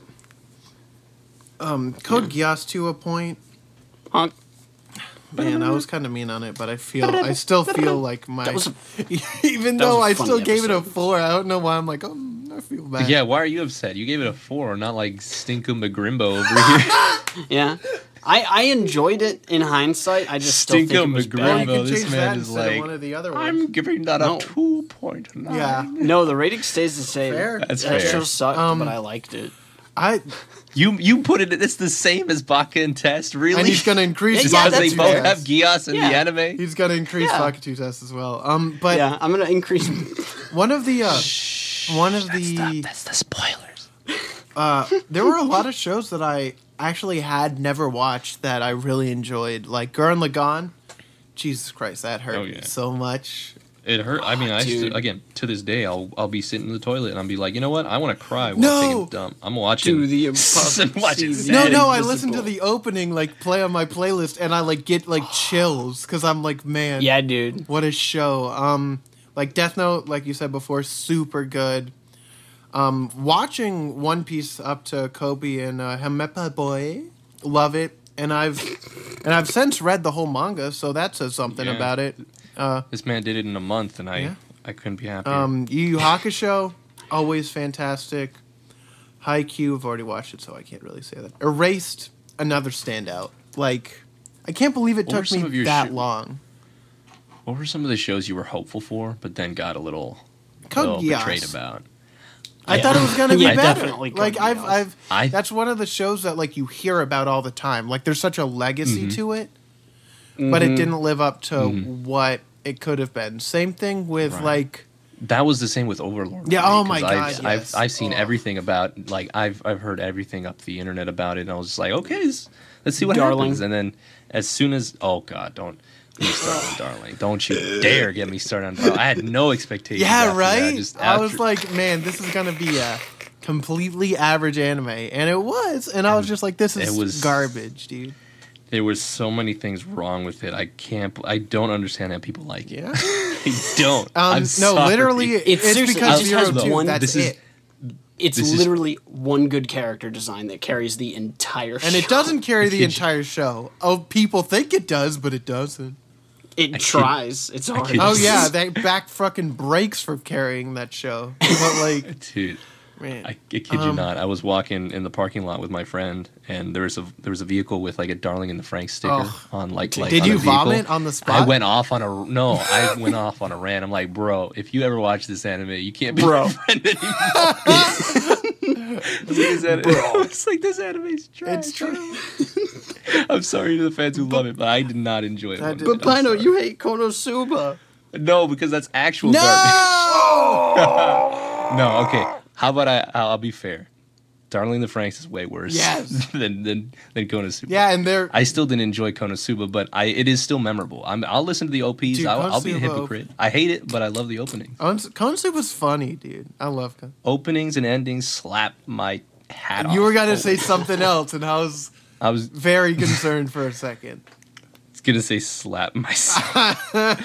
Speaker 2: Code Geass to a point.
Speaker 3: Honk.
Speaker 2: Man, I was kind of mean on it, but I still feel like my.
Speaker 3: That was
Speaker 2: even
Speaker 3: that was
Speaker 2: though
Speaker 3: a
Speaker 2: I
Speaker 3: funny
Speaker 2: still gave it a
Speaker 3: episode.
Speaker 2: 4, I don't know why I'm like, oh, I feel bad.
Speaker 1: yeah, why are you upset? You gave it a 4, not like Stinkum McGrimbo over here.
Speaker 3: Yeah. I enjoyed it in hindsight. I just still think it
Speaker 1: Stinkum
Speaker 3: was
Speaker 2: Well, you
Speaker 3: bad.
Speaker 1: McGrimbo.
Speaker 2: can
Speaker 1: This
Speaker 2: change
Speaker 1: man
Speaker 2: that
Speaker 1: is
Speaker 2: instead of
Speaker 1: like,
Speaker 2: one of the other ones.
Speaker 1: I'm giving that
Speaker 3: No.
Speaker 1: a 2.9.
Speaker 2: Yeah.
Speaker 3: No, the rating stays the same.
Speaker 2: Fair.
Speaker 1: That's
Speaker 3: that
Speaker 1: fair.
Speaker 3: show sucked, but I liked it.
Speaker 1: You put it. It's the same as Baka and Test, really?
Speaker 2: And he's going to increase
Speaker 3: Yeah,
Speaker 1: because they
Speaker 3: that's
Speaker 1: both
Speaker 3: fair.
Speaker 1: have Gias in
Speaker 3: Yeah.
Speaker 1: the anime.
Speaker 2: He's going to increase
Speaker 3: Yeah.
Speaker 2: Bakutu test as well. But
Speaker 3: Yeah, I'm gonna increase.
Speaker 2: one of the
Speaker 1: That's the spoilers.
Speaker 2: there were a lot of shows that I actually had never watched that I really enjoyed, like Gurren Lagann. Jesus Christ, that hurt
Speaker 1: Oh,
Speaker 2: me
Speaker 1: yeah.
Speaker 2: so much.
Speaker 1: It hurt. I mean,
Speaker 3: dude.
Speaker 1: again to this day, I'll be sitting in the toilet and I'll be like, you know what? I want to cry while
Speaker 2: No!
Speaker 1: taking a dump. I'm watching.
Speaker 3: Do the
Speaker 1: watching.
Speaker 3: impossible.
Speaker 2: No,
Speaker 3: That
Speaker 2: no, I
Speaker 3: invisible.
Speaker 2: listen to the opening like play on my playlist, and I like get like chills because I'm like, man,
Speaker 3: Yeah, dude.
Speaker 2: what a show. Like Death Note, like you said before, super good. Watching One Piece up to Kobe and Hamepa Boy, love it, and I've since read the whole manga, so that says something
Speaker 1: Yeah.
Speaker 2: about it.
Speaker 1: This man did it in a month, and
Speaker 2: Yeah.
Speaker 1: I couldn't be happier.
Speaker 2: Yu Yu Hakusho, always fantastic. Haikyuu, I've already watched it, so I can't really say that. Erased, another standout. Like, I can't believe it
Speaker 1: What were
Speaker 2: took
Speaker 1: some of
Speaker 2: me
Speaker 1: your
Speaker 2: that
Speaker 1: sh-
Speaker 2: long.
Speaker 1: What were some of the shows you were hopeful for, but then got a little
Speaker 2: Code Geass.
Speaker 1: betrayed about?
Speaker 2: I thought it was gonna be
Speaker 3: Yeah,
Speaker 2: better.
Speaker 3: definitely Code
Speaker 2: Like
Speaker 3: Geass.
Speaker 1: I-
Speaker 2: that's one of the shows that like you hear about all the time. Like there's such a legacy to it, but it didn't live up to what it could have been. Same thing with
Speaker 1: Right.
Speaker 2: like
Speaker 1: That was the same with Overlord.
Speaker 2: Yeah,
Speaker 1: for me,
Speaker 2: oh my
Speaker 1: 'cause
Speaker 2: God, yes.
Speaker 1: I've seen
Speaker 2: Oh.
Speaker 1: everything about I've heard everything up the internet about it, and I was just like, okay, let's see what
Speaker 3: Darling.
Speaker 1: happens. And then as soon as don't get me started on Darling, don't you dare get me started on Darling. I had no expectations.
Speaker 2: yeah,
Speaker 1: after that.
Speaker 2: right.
Speaker 1: Just
Speaker 2: I was
Speaker 1: after-
Speaker 2: like, man, this is gonna be a completely average anime, and it was. And I was just like, this is
Speaker 1: It was-
Speaker 2: garbage, dude.
Speaker 1: there was so many things wrong with it. I don't understand how people like it.
Speaker 2: Yeah.
Speaker 1: I don't. I'm
Speaker 2: No,
Speaker 1: sorry.
Speaker 2: literally, it's
Speaker 3: seriously-
Speaker 2: because
Speaker 3: it just
Speaker 2: Zero
Speaker 3: has
Speaker 2: Two.
Speaker 3: one-
Speaker 2: That's
Speaker 1: this is-
Speaker 2: it.
Speaker 3: It's
Speaker 1: This is-
Speaker 3: literally one good character design that carries the entire show.
Speaker 2: And it doesn't carry the
Speaker 1: Did you-
Speaker 2: entire show. Oh, people think it does, but it doesn't.
Speaker 3: It tries. It's hard.
Speaker 1: kid-
Speaker 2: Oh yeah, that back fucking breaks for carrying that show. But like,
Speaker 1: Dude,
Speaker 2: man,
Speaker 1: I kid you not. I was walking in the parking lot with my friend, and there was a vehicle with like a Darling in the Franxx sticker
Speaker 2: Oh.
Speaker 1: on like.
Speaker 2: Did
Speaker 1: on
Speaker 2: you
Speaker 1: the vehicle.
Speaker 2: vomit on the spot?
Speaker 1: I went off on a rant. I'm like, bro, if you ever watch this anime, you can't be
Speaker 3: Bro.
Speaker 1: my friend anymore. It's like this anime's trash.
Speaker 2: It's true.
Speaker 1: I'm sorry to the fans who love it, but I did not enjoy it. one
Speaker 2: did-
Speaker 1: bit.
Speaker 3: But
Speaker 1: I'm
Speaker 3: Pino,
Speaker 1: sorry.
Speaker 3: you hate Konosuba.
Speaker 1: No, because that's actual
Speaker 2: No.
Speaker 1: garbage. No, okay. How about I'll be fair. Darling the Franxx is way worse
Speaker 2: Yes.
Speaker 1: than Konosuba.
Speaker 2: Yeah, and they're
Speaker 1: I still didn't enjoy Konosuba, but it is still memorable. I'll listen to the OPs.
Speaker 2: Dude,
Speaker 1: I'll be a
Speaker 2: Konosuba
Speaker 1: hypocrite. I hate it, but I love the openings.
Speaker 2: Konosuba's funny, dude. I love Konosuba.
Speaker 1: Openings and endings slap my hat off.
Speaker 2: You were gonna say
Speaker 1: Holy-
Speaker 2: something else, and I was
Speaker 1: I was
Speaker 2: very concerned for a second.
Speaker 1: gonna say slap myself.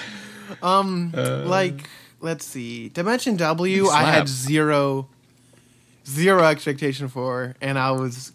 Speaker 2: Like, let's see, Dimension W, I
Speaker 1: Slap.
Speaker 2: had zero expectation for, and I was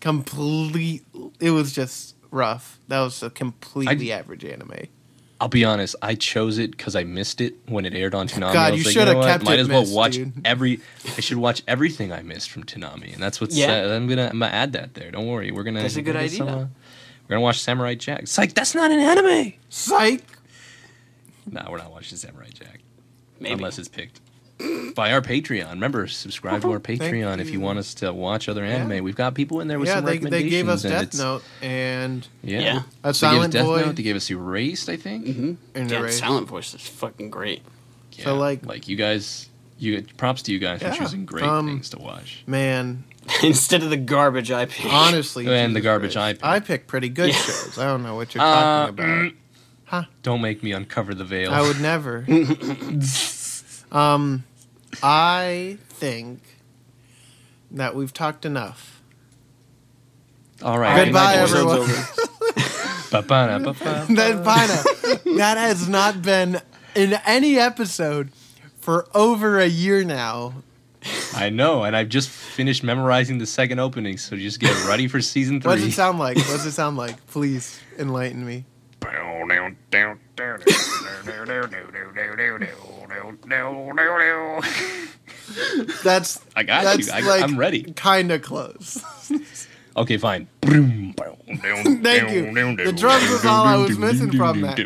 Speaker 2: it was just rough. That was a completely average anime.
Speaker 1: I'll be honest. I chose it because I missed it when it aired on Toonami.
Speaker 2: God,
Speaker 1: I was
Speaker 2: you
Speaker 1: like,
Speaker 2: should
Speaker 1: know
Speaker 2: have
Speaker 1: what?
Speaker 2: kept
Speaker 1: Might
Speaker 2: it
Speaker 1: as well
Speaker 2: missed,
Speaker 1: watch
Speaker 2: dude.
Speaker 1: I should watch everything I missed from Toonami, and that's what's.
Speaker 3: Yeah.
Speaker 1: I'm gonna add that there. Don't worry. We're gonna.
Speaker 3: That's a good
Speaker 1: we're gonna get
Speaker 3: idea.
Speaker 1: we're gonna watch Samurai Jack. It's like that's not an anime.
Speaker 2: Psych.
Speaker 1: No, we're not watching Samurai Jack
Speaker 3: Maybe.
Speaker 1: unless it's picked by our Patreon. Remember, subscribe to our Patreon if you want us to watch other anime.
Speaker 2: Yeah.
Speaker 1: We've got people in there with
Speaker 2: Yeah,
Speaker 1: some
Speaker 2: they
Speaker 1: recommendations.
Speaker 2: gave us
Speaker 1: and
Speaker 2: Death
Speaker 1: it's-
Speaker 2: Note and
Speaker 1: Yeah.
Speaker 3: Yeah.
Speaker 2: A
Speaker 1: They gave us
Speaker 2: Silent
Speaker 1: Death
Speaker 2: Boy.
Speaker 1: Note. They gave us Erased, I think.
Speaker 2: and
Speaker 3: Yeah,
Speaker 2: Erased.
Speaker 3: Silent Voice is fucking great.
Speaker 1: Yeah.
Speaker 2: like-
Speaker 1: you guys, props to you guys
Speaker 2: Yeah,
Speaker 1: for choosing great things to watch.
Speaker 2: Man,
Speaker 3: Instead of the garbage I picked.
Speaker 2: honestly,
Speaker 1: And the
Speaker 2: Jesus
Speaker 1: garbage
Speaker 2: Christ.
Speaker 1: I
Speaker 2: I picked pretty good
Speaker 3: Yeah.
Speaker 2: shows. I don't know what you're talking about.
Speaker 1: Don't make me uncover the veil.
Speaker 2: I would never. I think that we've talked enough.
Speaker 1: All right.
Speaker 2: Goodbye,
Speaker 1: good night, boys.
Speaker 2: everyone.
Speaker 1: Ba-ba-da-ba-ba.
Speaker 2: That has not been in any episode for over a year now.
Speaker 1: I know, and I've just finished memorizing the second opening, so just get ready for season 3.
Speaker 2: What does it sound like? What does it sound like? Please enlighten me. That's
Speaker 1: I got
Speaker 2: that's
Speaker 1: you.
Speaker 2: like
Speaker 1: I'm ready.
Speaker 2: Kind of close.
Speaker 1: Okay, fine.
Speaker 2: Thank you. The drums was all I was missing from that.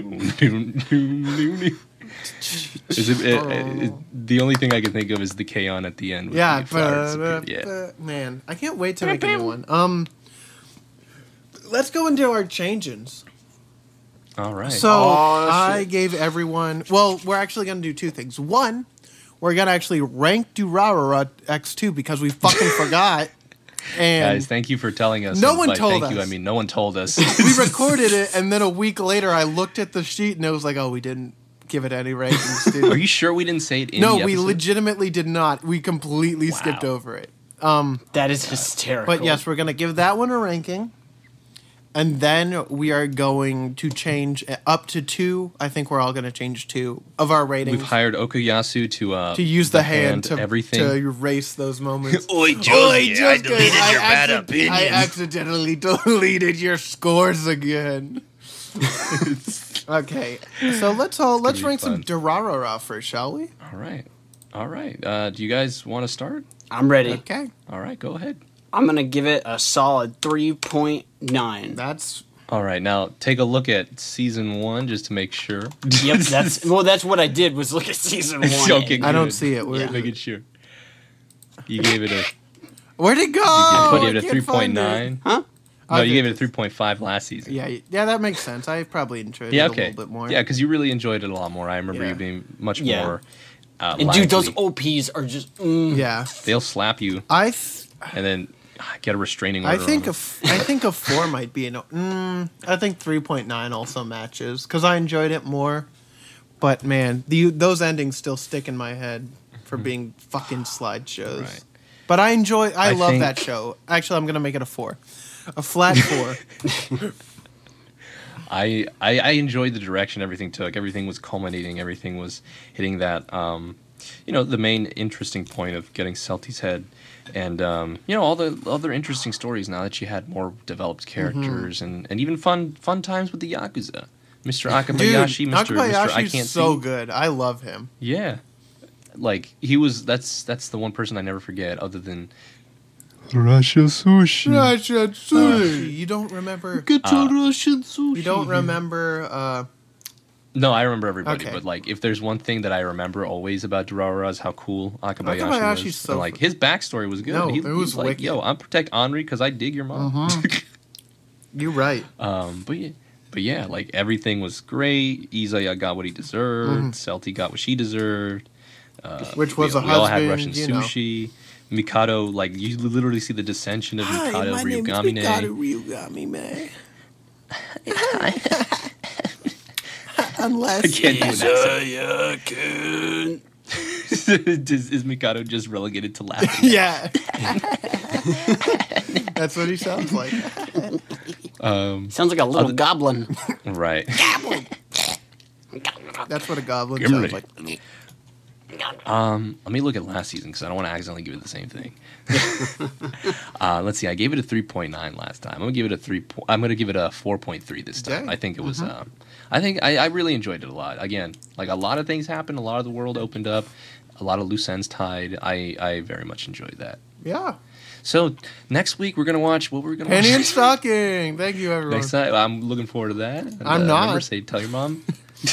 Speaker 1: The only thing I can think of is the K-On at the end. With
Speaker 2: Yeah,
Speaker 1: the flowers appear- yeah.
Speaker 2: man, I can't wait to make a new one. Let's go into our changes.
Speaker 1: All right.
Speaker 2: So
Speaker 3: Oh,
Speaker 2: I
Speaker 3: shit.
Speaker 2: gave everyone. Well, we're actually going to do two things. One, we're going to actually rank Durarara X2 because we fucking forgot. And
Speaker 1: Guys, thank you for telling us.
Speaker 2: No
Speaker 1: And
Speaker 2: one
Speaker 1: by
Speaker 2: told
Speaker 1: thank you,
Speaker 2: us.
Speaker 1: I mean, no one told us.
Speaker 2: we recorded it, and then a week later, I looked at the sheet and it was like, "Oh, we didn't give it any rankings."
Speaker 1: Are
Speaker 2: Dude.
Speaker 1: you sure we didn't say it in
Speaker 2: No,
Speaker 1: the
Speaker 2: we
Speaker 1: episode?
Speaker 2: legitimately did not. We completely skipped
Speaker 1: Wow.
Speaker 2: over it.
Speaker 3: That is hysterical.
Speaker 2: But yes, we're going to give that one a ranking. And then we are going to change up to 2. I think we're all going to change 2 of our ratings.
Speaker 1: We've hired Okuyasu
Speaker 2: to use the hand to
Speaker 1: everything.
Speaker 2: to erase those moments.
Speaker 1: Oi,
Speaker 2: Josuke,
Speaker 1: I deleted your bad
Speaker 2: I
Speaker 1: opinion.
Speaker 2: accidentally deleted your scores again. Okay, so let's
Speaker 1: be
Speaker 2: rank some
Speaker 1: fun.
Speaker 2: Durarara first, shall we?
Speaker 1: All right. Do you guys want to start?
Speaker 3: I'm ready.
Speaker 2: Okay,
Speaker 1: All right, go ahead.
Speaker 3: I'm going to give it a solid 3.9.
Speaker 2: that's
Speaker 1: All right, now take a look at season 1 just to make sure.
Speaker 3: Yep, that's what I did was look at season 1.
Speaker 1: Okay,
Speaker 2: I don't
Speaker 1: good.
Speaker 2: see it. Where
Speaker 3: Yeah.
Speaker 2: is it?
Speaker 1: Making sure. You gave it a
Speaker 2: Where'd it go?
Speaker 1: you gave it
Speaker 2: I
Speaker 1: a
Speaker 2: can't find
Speaker 1: 3.9.
Speaker 2: it.
Speaker 3: Huh?
Speaker 1: No,
Speaker 2: Okay.
Speaker 1: you gave it a 3.5 last season.
Speaker 2: Yeah, that makes sense. I probably enjoyed
Speaker 1: Yeah,
Speaker 2: it
Speaker 1: okay.
Speaker 2: a little bit more.
Speaker 1: Yeah, because you really enjoyed it a lot more. I remember
Speaker 2: Yeah.
Speaker 1: you being much
Speaker 3: Yeah.
Speaker 1: more.
Speaker 3: And dude, those
Speaker 1: lively.
Speaker 3: OPs are just.
Speaker 2: yeah.
Speaker 1: They'll slap you and then get a restraining order.
Speaker 2: I think
Speaker 1: on them.
Speaker 2: I think a 4 might be I think 3.9 also matches because I enjoyed it more. But man, those endings still stick in my head for being fucking slideshows.
Speaker 1: Right.
Speaker 2: But I love
Speaker 1: think-
Speaker 2: that show. Actually, I'm gonna make it a 4, a flat 4.
Speaker 1: I enjoyed the direction everything took. Everything was culminating. Everything was hitting that, the main interesting point of getting Celti's head, and all the other interesting stories. Now that you had more developed characters and even fun times with the Yakuza, Mr.
Speaker 2: Dude,
Speaker 1: Akabayashi, Mr. I
Speaker 2: Akabayashi's
Speaker 1: can't
Speaker 2: so
Speaker 1: see.
Speaker 2: good. I love him.
Speaker 1: Yeah. Like he was that's the one person I never forget other than Russia sushi.
Speaker 2: Russian sushi. You don't remember?
Speaker 3: Get your Russian sushi.
Speaker 2: You don't remember?
Speaker 1: No, I remember everybody,
Speaker 2: Okay.
Speaker 1: but like if there's one thing that I remember always about Durarara is how cool Akabayashi
Speaker 2: Akabayashi's
Speaker 1: was.
Speaker 2: so
Speaker 1: And, like his backstory was good.
Speaker 2: No,
Speaker 1: he
Speaker 2: it was
Speaker 1: was like,
Speaker 2: wicked.
Speaker 1: yo, I'm protect Henri because I dig your mom.
Speaker 2: You're right.
Speaker 1: But yeah, like everything was great. Izaya got what he deserved. Celti got what she deserved.
Speaker 2: Which was
Speaker 1: we,
Speaker 2: a
Speaker 1: we all
Speaker 2: husband.
Speaker 1: had Russian
Speaker 2: you know.
Speaker 1: sushi. Mikado, like you literally see the dissension of Mikado Ryugami.
Speaker 2: Ryugami, man. Unless
Speaker 1: I can't do an
Speaker 3: Izaya-kun.
Speaker 1: is Mikado just relegated to laughing?
Speaker 2: yeah. That's what he sounds like.
Speaker 3: Sounds like a little goblin.
Speaker 1: Right.
Speaker 2: That's what a goblin
Speaker 1: Gimli.
Speaker 2: sounds like.
Speaker 1: Let me look at last season because I don't want to accidentally give it the same thing. Let's see. I gave it a 3.9 last time. I'm gonna give it a 3. I'm gonna give it a 4.3 this time.
Speaker 2: Dang.
Speaker 1: I think it was. I think I really enjoyed it a lot. Again, like a lot of things happened. A lot of the world opened up. A lot of loose ends tied. I very much enjoyed that.
Speaker 2: Yeah.
Speaker 1: So next week we're gonna watch what we're gonna
Speaker 2: Penny
Speaker 1: watch.
Speaker 2: and Stocking. Thank you, everyone.
Speaker 1: Next time, I'm looking forward to that. And,
Speaker 2: I'm not.
Speaker 1: Remember, say tell your mom.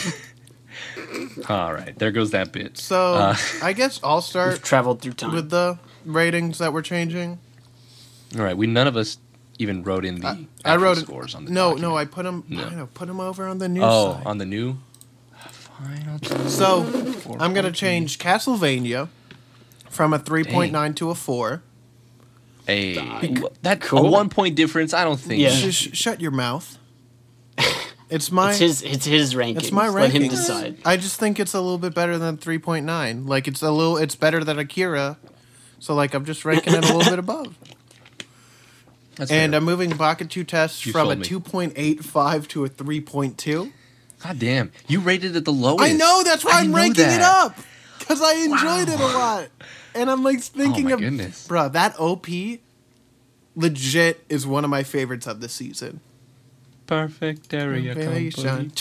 Speaker 1: All right, there goes that bit.
Speaker 2: So I guess I'll
Speaker 3: We've
Speaker 2: start
Speaker 3: traveled through time.
Speaker 2: with the ratings that we're changing.
Speaker 1: All right, none of us even wrote in the
Speaker 2: I
Speaker 1: actual
Speaker 2: wrote it.
Speaker 1: scores on the
Speaker 2: No,
Speaker 1: document.
Speaker 2: I put them.
Speaker 1: No.
Speaker 2: Put them over on the news
Speaker 1: Oh,
Speaker 2: side.
Speaker 1: on the new. Fine. I'll do
Speaker 2: So
Speaker 1: 4.3.
Speaker 2: I'm gonna change Castlevania from a 3.9 to a 4.
Speaker 1: Hey,
Speaker 3: Bec-
Speaker 1: that
Speaker 3: cool.
Speaker 1: a 1 point difference. I don't think.
Speaker 3: Yeah.
Speaker 2: Shut your mouth. It's my
Speaker 3: It's his rankings.
Speaker 2: it's my
Speaker 3: Let him
Speaker 2: rankings.
Speaker 3: decide.
Speaker 2: I just think it's a little bit better than 3.9. Like it's better than Akira. So like I'm just ranking it a little bit above.
Speaker 1: That's
Speaker 2: And
Speaker 1: fair.
Speaker 2: I'm moving Bakutu Test
Speaker 1: You
Speaker 2: from a
Speaker 1: sold me.
Speaker 2: 2.85 to a 3.2.
Speaker 1: God damn, you rated it the lowest.
Speaker 2: I know, that's why
Speaker 1: I
Speaker 2: I'm
Speaker 1: didn't know
Speaker 2: ranking it
Speaker 1: that.
Speaker 2: up. Because I enjoyed it a lot. And I'm like thinking
Speaker 1: Oh my
Speaker 2: of
Speaker 1: goodness.
Speaker 2: Bruh, that OP legit is one of my favorites of the season.
Speaker 1: Perfect area.
Speaker 2: I've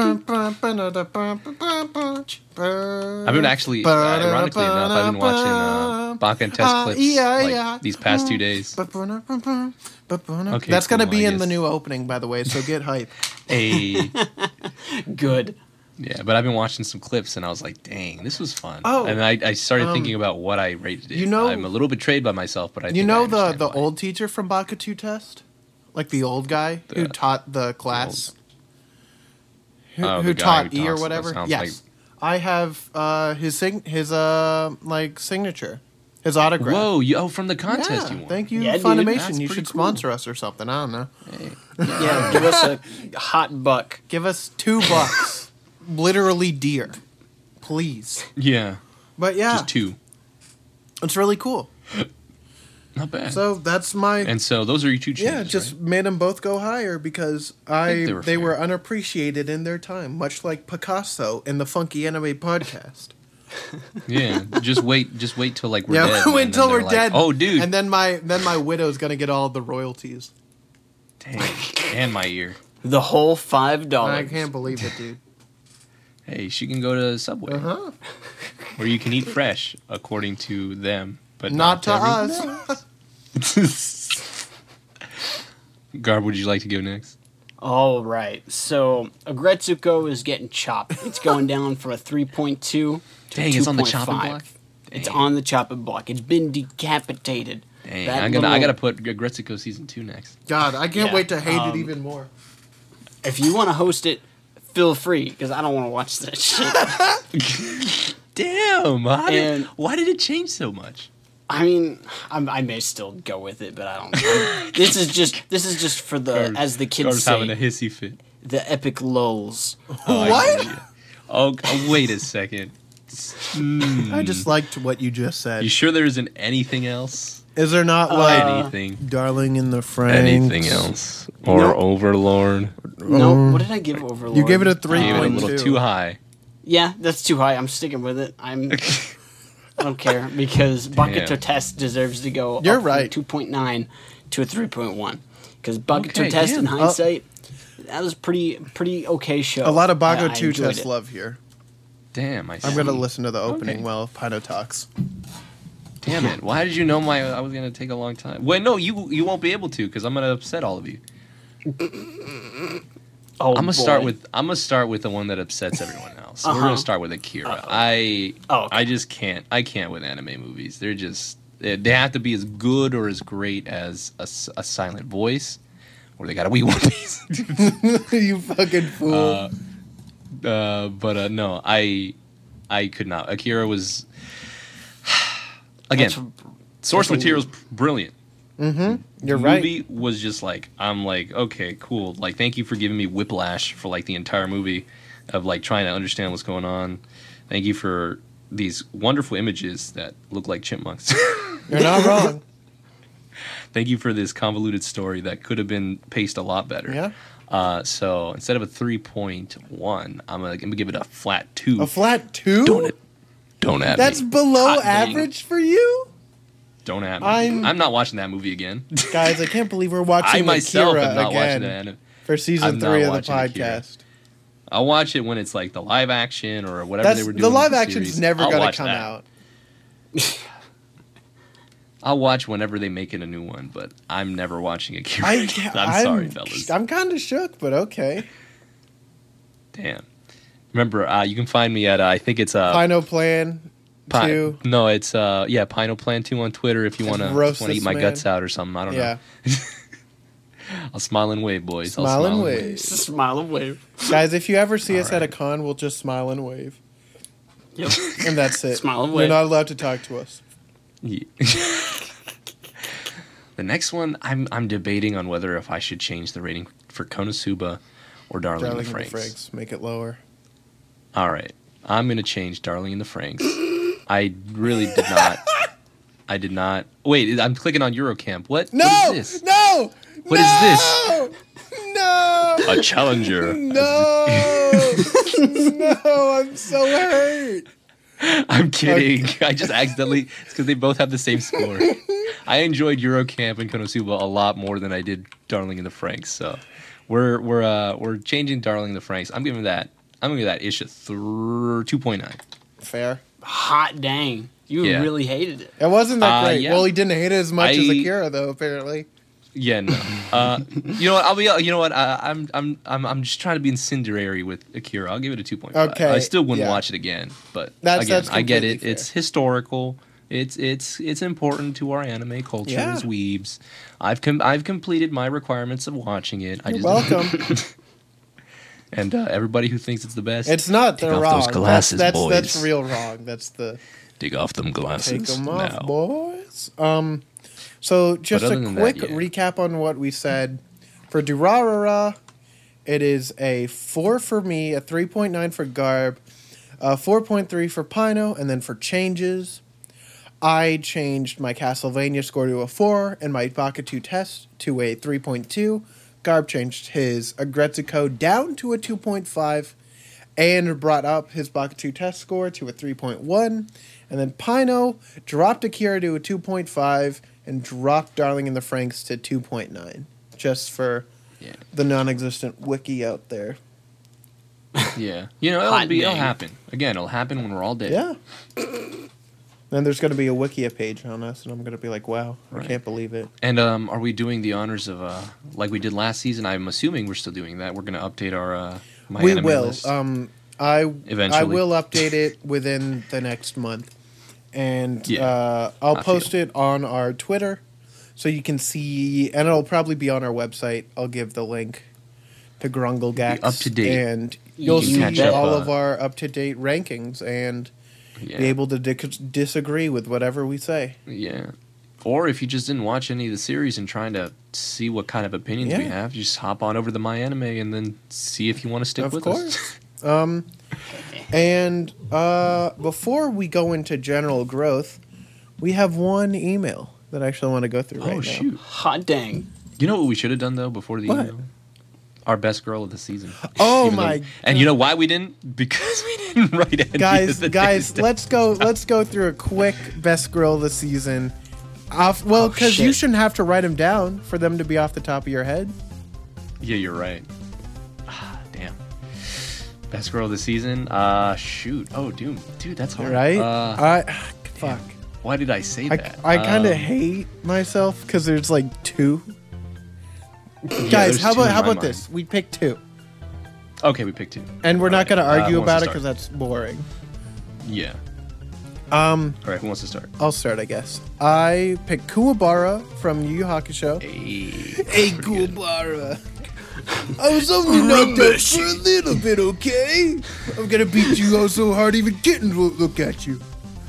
Speaker 1: I've been actually, ironically enough, I've been watching Baka and Test clips these past 2 days.
Speaker 2: That's
Speaker 1: cool,
Speaker 2: gonna be
Speaker 1: I
Speaker 2: in the
Speaker 1: guess.
Speaker 2: new opening, by the way. So get hype.
Speaker 1: Hey,
Speaker 3: Good.
Speaker 1: yeah, but I've been watching some clips and I was like, dang, this was fun.
Speaker 2: Oh,
Speaker 1: and I started thinking about what I rated it.
Speaker 2: you know-
Speaker 1: I'm a little betrayed by myself, but I
Speaker 2: You
Speaker 1: think I
Speaker 2: know
Speaker 1: understand
Speaker 2: the
Speaker 1: why.
Speaker 2: old teacher from Bakutu Test, like the old guy who taught the class, who
Speaker 1: the guy
Speaker 2: taught
Speaker 1: who
Speaker 2: E or
Speaker 1: talks- that
Speaker 2: whatever.
Speaker 1: sounds
Speaker 2: Yes, I have his signature, his autograph.
Speaker 1: Whoa, from the contest
Speaker 2: Yeah,
Speaker 1: you won.
Speaker 2: thank you,
Speaker 3: Yeah, dude,
Speaker 2: Funimation.
Speaker 1: that's
Speaker 2: You
Speaker 1: pretty
Speaker 2: should
Speaker 1: cool.
Speaker 2: sponsor us or something. I don't know.
Speaker 3: Yeah, give us a hot buck.
Speaker 2: Give us $2, literally dear, please.
Speaker 1: Yeah,
Speaker 2: But yeah,
Speaker 1: just 2.
Speaker 2: it's really cool.
Speaker 1: Not bad.
Speaker 2: So that's my
Speaker 1: and so those are your 2 changes.
Speaker 2: yeah. Just
Speaker 1: right?
Speaker 2: made them both go higher because
Speaker 1: think
Speaker 2: they
Speaker 1: they
Speaker 2: were
Speaker 1: were
Speaker 2: unappreciated in their time, much like Picasso in the Funky Anime podcast.
Speaker 1: Yeah, just wait till like we're dead.
Speaker 2: Yeah,
Speaker 1: and
Speaker 2: wait
Speaker 1: then
Speaker 2: until
Speaker 1: they're
Speaker 2: we're
Speaker 1: like,
Speaker 2: dead.
Speaker 1: Oh, dude,
Speaker 2: And then my widow's gonna get all the royalties.
Speaker 1: dang, and my ear.
Speaker 3: The whole $5.
Speaker 2: I can't believe it, dude.
Speaker 1: Hey, she can go to Subway,
Speaker 2: Uh-huh.
Speaker 1: where you can eat fresh, according to them, but
Speaker 2: Not to
Speaker 1: everyone
Speaker 2: us.
Speaker 1: else. Garb, would you like to go next?
Speaker 3: All right. So Agretsuko is getting chopped. It's going down from a 3.2 to
Speaker 1: Dang, it's on the chopping
Speaker 3: 2.5.
Speaker 1: block?
Speaker 3: It's
Speaker 1: Dang.
Speaker 3: on the chopping block. It's been decapitated.
Speaker 1: Dang,
Speaker 3: That
Speaker 1: I
Speaker 3: little-
Speaker 1: gotta put Gretzico season 2 next.
Speaker 2: God, I can't
Speaker 3: Yeah,
Speaker 2: wait to hate it even more.
Speaker 3: If you want to host it, feel free, because I don't want to watch that shit.
Speaker 1: Damn,
Speaker 3: And-
Speaker 1: why did it change so much?
Speaker 3: I mean, I may still go with it, but I don't. This is just for the, as the kids
Speaker 1: Garb's having a
Speaker 3: say,
Speaker 1: hissy fit.
Speaker 3: the epic lulls.
Speaker 1: Oh, I
Speaker 2: What?
Speaker 1: get you. Oh, wait a second.
Speaker 2: I just liked what you just said.
Speaker 1: You sure there isn't anything else?
Speaker 2: Is there not like
Speaker 1: Anything?
Speaker 2: Darling in the Franxx?
Speaker 1: Anything else? Or
Speaker 3: No.
Speaker 1: Overlord?
Speaker 3: No, what did I give Overlord?
Speaker 2: You gave it a
Speaker 1: You gave it a
Speaker 2: 3.2.
Speaker 1: little too high.
Speaker 3: Yeah, that's too high. I'm sticking with it. I don't care because Bakuto Test deserves to go
Speaker 2: You're
Speaker 3: up
Speaker 2: right.
Speaker 3: from 2.9 to a 3.1 because Bakuto
Speaker 1: Okay,
Speaker 3: Test in
Speaker 1: damn.
Speaker 3: hindsight that was pretty okay show.
Speaker 2: A lot of Bago
Speaker 3: I
Speaker 2: 2
Speaker 3: enjoyed
Speaker 2: test
Speaker 3: it.
Speaker 2: love here.
Speaker 1: Damn, I see.
Speaker 2: I'm going to listen to the opening
Speaker 1: Okay.
Speaker 2: while Pino talks.
Speaker 1: Damn it! Why did you know I was gonna take a long time? Wait, no, you won't be able to because I'm gonna upset all of you.
Speaker 3: Oh,
Speaker 1: I'm gonna start
Speaker 3: boy.
Speaker 1: with the one that upsets everyone else. So we're
Speaker 3: Uh-huh.
Speaker 1: gonna start with Akira.
Speaker 3: Uh-oh.
Speaker 1: I
Speaker 3: okay.
Speaker 1: just can't. I can't with anime movies. They're just they have to be as good or as great as a silent voice, or they gotta be One Piece.
Speaker 2: You fucking fool.
Speaker 1: But no, I could not. Akira was again
Speaker 3: That's-
Speaker 1: source
Speaker 3: that's a-
Speaker 1: material's brilliant.
Speaker 2: You're
Speaker 1: The
Speaker 2: right.
Speaker 1: movie was just like I'm like okay cool, like thank you for giving me whiplash for like the entire movie of like trying to understand what's going on. Thank you for these wonderful images that look like chipmunks.
Speaker 2: You're not wrong.
Speaker 1: Thank you for this convoluted story that could have been paced a lot better.
Speaker 2: Yeah.
Speaker 1: So instead of a 3.1, I'm gonna give it a flat 2.
Speaker 2: A flat 2?
Speaker 1: Don't at
Speaker 2: That's
Speaker 1: me.
Speaker 2: below
Speaker 3: Hot dang.
Speaker 2: average for you?
Speaker 1: Don't at me.
Speaker 2: I'm-
Speaker 1: I'm not watching that movie again.
Speaker 2: Guys, I can't believe we're watching
Speaker 1: I myself
Speaker 2: Akira
Speaker 1: am not watching
Speaker 2: again
Speaker 1: that.
Speaker 2: for season
Speaker 1: I'm not
Speaker 2: 3 of the
Speaker 1: watching Akira.
Speaker 2: podcast.
Speaker 1: I'll watch it when it's like the live action or whatever
Speaker 2: That's
Speaker 1: they were doing.
Speaker 2: the
Speaker 1: with
Speaker 2: live action's
Speaker 1: series.
Speaker 2: never
Speaker 1: I'll
Speaker 2: going to
Speaker 1: watch
Speaker 2: come
Speaker 1: that.
Speaker 2: out.
Speaker 1: I'll watch whenever they make it a new one, but I'm never watching Akira.
Speaker 2: I'm
Speaker 1: I'm sorry, fellas.
Speaker 2: I'm kind of shook, but okay.
Speaker 1: Damn. Remember, you can find me at I think it's
Speaker 2: Pino Plan 2.
Speaker 1: No, it's Pino Plan 2 on Twitter if you want to
Speaker 2: roast
Speaker 1: eat
Speaker 2: this
Speaker 1: my
Speaker 2: man.
Speaker 1: guts out or something. I don't
Speaker 2: Yeah.
Speaker 1: know. I'll smile and wave, boys. I'll
Speaker 2: Smile and
Speaker 1: and
Speaker 2: wave.
Speaker 3: Just a smile and wave.
Speaker 2: Guys, if you ever see us
Speaker 1: All
Speaker 2: at a
Speaker 1: right.
Speaker 2: con, we'll just smile and wave.
Speaker 3: Yep.
Speaker 2: And that's it.
Speaker 3: Smile and
Speaker 2: You're
Speaker 3: wave.
Speaker 2: not allowed to talk to us.
Speaker 1: Yeah. The next one, I'm debating on whether if I should change the rating for Konosuba or Darling,
Speaker 2: Darling
Speaker 1: in
Speaker 2: in
Speaker 1: the
Speaker 2: the
Speaker 1: Franxx.
Speaker 2: Franks. Make it lower.
Speaker 1: All right, I'm gonna change Darling in the Franxx. I really did not. I did not. Wait, I'm clicking on Eurocamp. What?
Speaker 2: No!
Speaker 1: What is this?
Speaker 2: No!
Speaker 1: What is this?
Speaker 2: No!
Speaker 1: A challenger.
Speaker 2: No! No, I'm so hurt.
Speaker 1: I'm kidding. I just accidentally. It's because they both have the same score. I enjoyed Eurocamp and Konosuba a lot more than I did Darling in the Franxx. So we're changing Darling in the Franxx. I'm giving that ish a 2.9.
Speaker 2: Fair.
Speaker 3: Hot dang. You
Speaker 1: Yeah.
Speaker 3: really hated it.
Speaker 2: It wasn't that great.
Speaker 1: Yeah.
Speaker 2: Well, he didn't hate it as much as
Speaker 1: I-
Speaker 2: Akira, though. Apparently.
Speaker 1: Yeah, no. You know what? I'll be. You know what? I'm just trying to be incendiary with Akira. I'll give it a 2.5.
Speaker 2: Okay,
Speaker 1: I still wouldn't
Speaker 2: yeah.
Speaker 1: watch it again, but
Speaker 2: That's
Speaker 1: I get it.
Speaker 2: completely
Speaker 1: It's
Speaker 2: fair.
Speaker 1: historical. It's important to our anime culture
Speaker 2: Yeah.
Speaker 1: as weebs. I've completed my requirements of watching it.
Speaker 2: You're welcome.
Speaker 1: And everybody who thinks it's the best,
Speaker 2: It's not.
Speaker 1: Take
Speaker 2: They're
Speaker 1: off
Speaker 2: wrong.
Speaker 1: those glasses,
Speaker 2: that's
Speaker 1: boys.
Speaker 2: real wrong. That's the
Speaker 1: take off them glasses
Speaker 2: take them off,
Speaker 1: now.
Speaker 2: boys. So just
Speaker 1: other
Speaker 2: a
Speaker 1: than
Speaker 2: quick
Speaker 1: that, yeah.
Speaker 2: recap on what we said for Durarara. It is a 4 for me, a 3.9 for Garb, a 4.3 for Pino, and then for changes, I changed my Castlevania score to a 4 and my Bakutu test to a 3.2. Garb changed his Agretsuko down to a 2.5 and brought up his Bakutu test score to a 3.1. And then Pino dropped Akira to a 2.5 and dropped Darling in the Franxx to 2.9. Just for
Speaker 1: Yeah.
Speaker 2: the non-existent wiki out there.
Speaker 1: Yeah, you know
Speaker 3: Hot
Speaker 1: it'll
Speaker 3: dang.
Speaker 1: happen again. It'll happen when we're all dead.
Speaker 2: Yeah. Then there's going to be a Wikia page on us, and I'm going to be like, wow, I
Speaker 1: Right.
Speaker 2: can't believe it.
Speaker 1: And are we doing the honors of like we did last season? I'm assuming we're still doing that. We're going to update our my
Speaker 2: We
Speaker 1: anime
Speaker 2: will.
Speaker 1: list.
Speaker 2: I
Speaker 1: Eventually.
Speaker 2: will update it within the next month, and
Speaker 1: Yeah,
Speaker 2: I'll
Speaker 1: I
Speaker 2: post
Speaker 1: feel.
Speaker 2: it on our Twitter, so you can see, and it'll probably be on our website. I'll give the link to Grunglegax,
Speaker 1: Up to date.
Speaker 2: and you'll
Speaker 3: You
Speaker 2: see
Speaker 3: catch up,
Speaker 2: all of our up to date rankings and
Speaker 1: yeah.
Speaker 2: be able to disagree with whatever we say.
Speaker 1: Yeah. Or if you just didn't watch any of the series and trying to see what kind of opinions we
Speaker 2: Yeah.
Speaker 1: have, just hop on over to My Anime and then see if you want to stick
Speaker 2: Of
Speaker 1: with
Speaker 2: course.
Speaker 1: us.
Speaker 2: And before we go into general growth, we have one email that I actually want to go through right
Speaker 1: Oh
Speaker 2: now.
Speaker 1: shoot!
Speaker 3: Hot dang.
Speaker 1: You know what we should have done though before the
Speaker 2: What?
Speaker 1: email? Our best girl of the season.
Speaker 2: Oh
Speaker 1: Even though-
Speaker 2: my
Speaker 1: And you know why we didn't? Because we didn't write any
Speaker 2: guys,
Speaker 1: of the
Speaker 2: guys,
Speaker 1: names down.
Speaker 2: let's go through a quick best girl of the season. Well,
Speaker 3: Oh,
Speaker 2: because you
Speaker 3: shit.
Speaker 2: shouldn't have to write them down for them to be off the top of your head.
Speaker 1: Yeah, you're right. Best girl of the season? Shoot. Oh, dude, that's hard.
Speaker 2: Right? Fuck.
Speaker 1: Why did I say that?
Speaker 2: I kind of hate myself because there's like two.
Speaker 1: Yeah,
Speaker 2: Guys,
Speaker 1: there's
Speaker 2: how
Speaker 1: two in
Speaker 2: about
Speaker 1: my
Speaker 2: this? We pick two,
Speaker 1: Okay, we picked two.
Speaker 2: and we're not going to argue
Speaker 1: who wants
Speaker 2: about
Speaker 1: to
Speaker 2: it because
Speaker 1: start?
Speaker 2: that's boring.
Speaker 1: Yeah. All right, who wants to start?
Speaker 2: I'll start, I guess. I picked Kuwabara from Yu Yu Hakusho. Hey, Kuwabara. I was only knocked out for a little bit, okay? I'm gonna beat you out so hard even kittens won't look at you.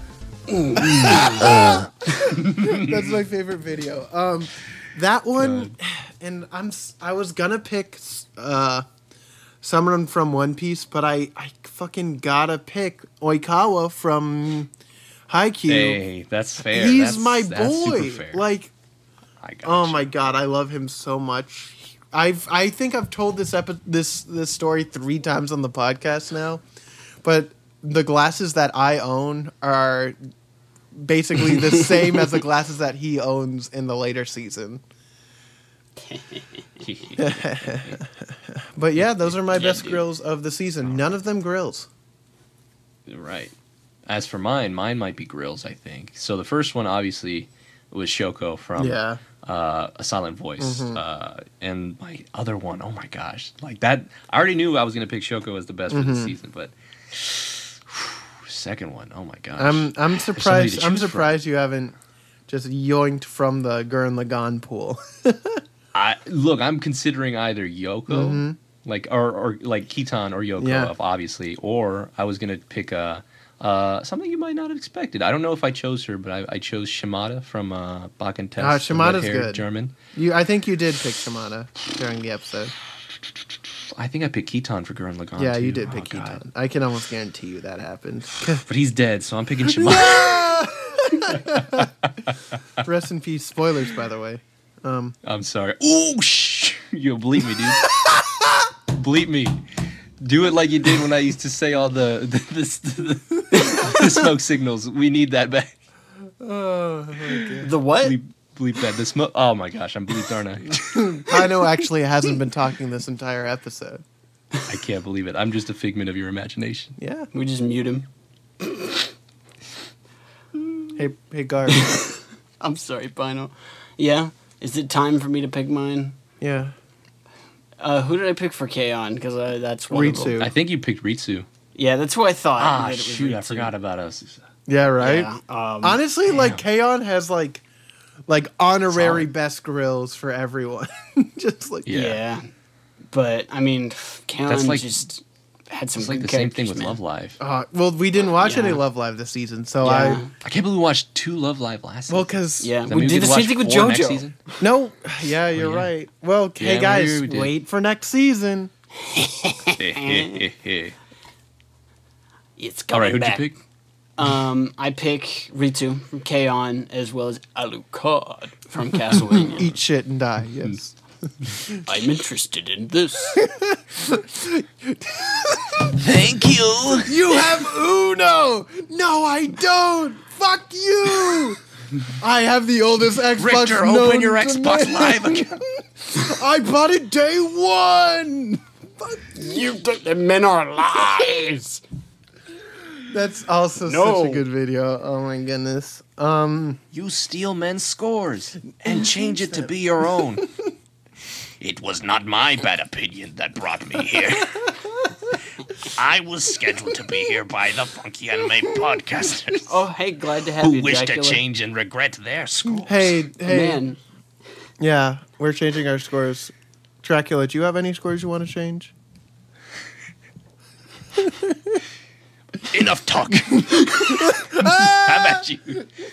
Speaker 2: That's my favorite video. That one, and I was gonna pick someone from One Piece, but I fucking gotta pick Oikawa from Haikyuu.
Speaker 1: Hey, that's fair.
Speaker 2: He's
Speaker 1: That's
Speaker 2: my
Speaker 1: super
Speaker 2: boy.
Speaker 1: fair.
Speaker 2: Like,
Speaker 1: I got
Speaker 2: oh
Speaker 1: you.
Speaker 2: my god, I love him so much. I think I've told this story 3 times on the podcast now, but the glasses that I own are basically the same as the glasses that he owns in the later season. But yeah, those are my best
Speaker 3: dude.
Speaker 2: grills of the season. None of them grills.
Speaker 1: Right. As for mine might be grills, I think. So the first one, obviously, was Shoko from
Speaker 2: Yeah.
Speaker 1: A Silent Voice. And my other one, oh my gosh. Like that, I already knew I was going to pick Shoko as the best for the season, but second one, oh my gosh.
Speaker 2: I'm
Speaker 1: so many
Speaker 2: surprised.
Speaker 1: to
Speaker 2: I'm
Speaker 1: choose from.
Speaker 2: surprised you haven't just yoinked from the Gurren Lagann pool.
Speaker 1: Look, I'm considering either Yoko, like or like Kitan or Yoko,
Speaker 2: Yeah.
Speaker 1: obviously, or I was gonna pick something you might not have expected. I don't know if I chose her, but I chose Shimada from Bakken Test. the
Speaker 2: Shimada's
Speaker 1: red-haired
Speaker 2: good.
Speaker 1: German.
Speaker 2: I think you did pick Shimada during the episode.
Speaker 1: I think I picked Kitan for Gurren Lagann.
Speaker 2: Yeah,
Speaker 1: too.
Speaker 2: you did
Speaker 1: Oh,
Speaker 2: pick
Speaker 1: God.
Speaker 2: Kitan. I can almost guarantee you that happened.
Speaker 1: But he's dead, so I'm picking Shimada.
Speaker 2: Rest in peace. Spoilers, by the way.
Speaker 1: I'm sorry. Ooh, you bleep me, dude. Bleep me. Do it like you did when I used to say all the smoke signals. We need that back.
Speaker 3: The what?
Speaker 1: Bleep that. The smoke. Oh my gosh, I'm bleeped, aren't I?
Speaker 2: Pino actually hasn't been talking this entire episode.
Speaker 1: I can't believe it. I'm just a figment of your imagination.
Speaker 2: Yeah.
Speaker 3: We just mute him.
Speaker 2: Hey, Gar.
Speaker 3: I'm sorry, Pino. Yeah? Is it time for me to pick mine?
Speaker 2: Yeah.
Speaker 3: Who did I pick for K-On? Because that's one of them.
Speaker 2: Ritsu.
Speaker 1: I think you picked Ritsu.
Speaker 3: Yeah, that's who I thought. that it was
Speaker 1: Shoot, I
Speaker 3: Ritsu.
Speaker 1: forgot about us.
Speaker 2: Yeah, right?
Speaker 3: Yeah,
Speaker 2: Honestly, like, K-On has, like honorary
Speaker 1: Solid.
Speaker 2: best grills for everyone. Just like,
Speaker 1: Yeah.
Speaker 3: yeah. But, I mean, K-On
Speaker 1: That's like-
Speaker 3: just had some
Speaker 1: It's like
Speaker 3: good
Speaker 1: the same thing
Speaker 3: characters,
Speaker 1: with
Speaker 3: man.
Speaker 1: Love Live.
Speaker 2: well, we didn't watch any
Speaker 3: Yeah.
Speaker 2: Love Live this season, so
Speaker 3: Yeah.
Speaker 1: I can't believe we watched 2 Love Live last season.
Speaker 2: well, because
Speaker 3: Yeah,
Speaker 1: Does that
Speaker 3: we
Speaker 1: mean
Speaker 3: did the
Speaker 1: get to
Speaker 3: same thing
Speaker 1: watch
Speaker 3: with
Speaker 1: 4 next
Speaker 3: JoJo.
Speaker 1: season?
Speaker 2: no, yeah, you're
Speaker 1: yeah.
Speaker 2: right. Well,
Speaker 1: Yeah,
Speaker 2: hey
Speaker 1: maybe
Speaker 2: guys,
Speaker 1: we did.
Speaker 2: wait for next season.
Speaker 3: It's
Speaker 1: All
Speaker 3: coming
Speaker 1: right, who'd
Speaker 3: back.
Speaker 1: you pick?
Speaker 3: I pick Ritsu from K-On! As well as Alucard from Castlevania.
Speaker 2: Eat shit and die. Yes.
Speaker 3: I'm interested in this.
Speaker 1: Thank you.
Speaker 2: You have Uno. No, I don't. Fuck you. I have the oldest Xbox.
Speaker 1: Richter,
Speaker 2: known
Speaker 1: open your
Speaker 2: to
Speaker 1: Xbox
Speaker 2: man.
Speaker 1: Live account.
Speaker 2: I bought it day one. Fuck.
Speaker 3: You think the men are lies?
Speaker 2: That's also
Speaker 3: No.
Speaker 2: such a good video. Oh my goodness.
Speaker 1: You steal men's scores and change it to be your own. It was not my bad opinion that brought me here. I was scheduled to be here by the Funky Anime Podcasters,
Speaker 3: Oh, hey, glad to have
Speaker 1: who
Speaker 3: you,
Speaker 1: wish to
Speaker 3: Dracula.
Speaker 1: change and regret their scores.
Speaker 2: Hey,
Speaker 3: Man,
Speaker 2: Yeah, we're changing our scores. Dracula, do you have any scores you want to change?
Speaker 1: Enough talk. How about you?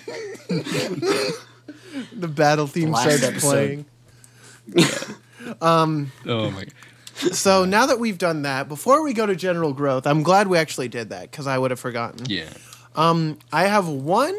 Speaker 2: The battle theme
Speaker 3: Last
Speaker 2: starts
Speaker 3: episode.
Speaker 2: playing.
Speaker 1: Oh my god.
Speaker 2: So now that we've done that, before we go to general growth, I'm glad we actually did that because I would have forgotten.
Speaker 1: Yeah.
Speaker 2: I have one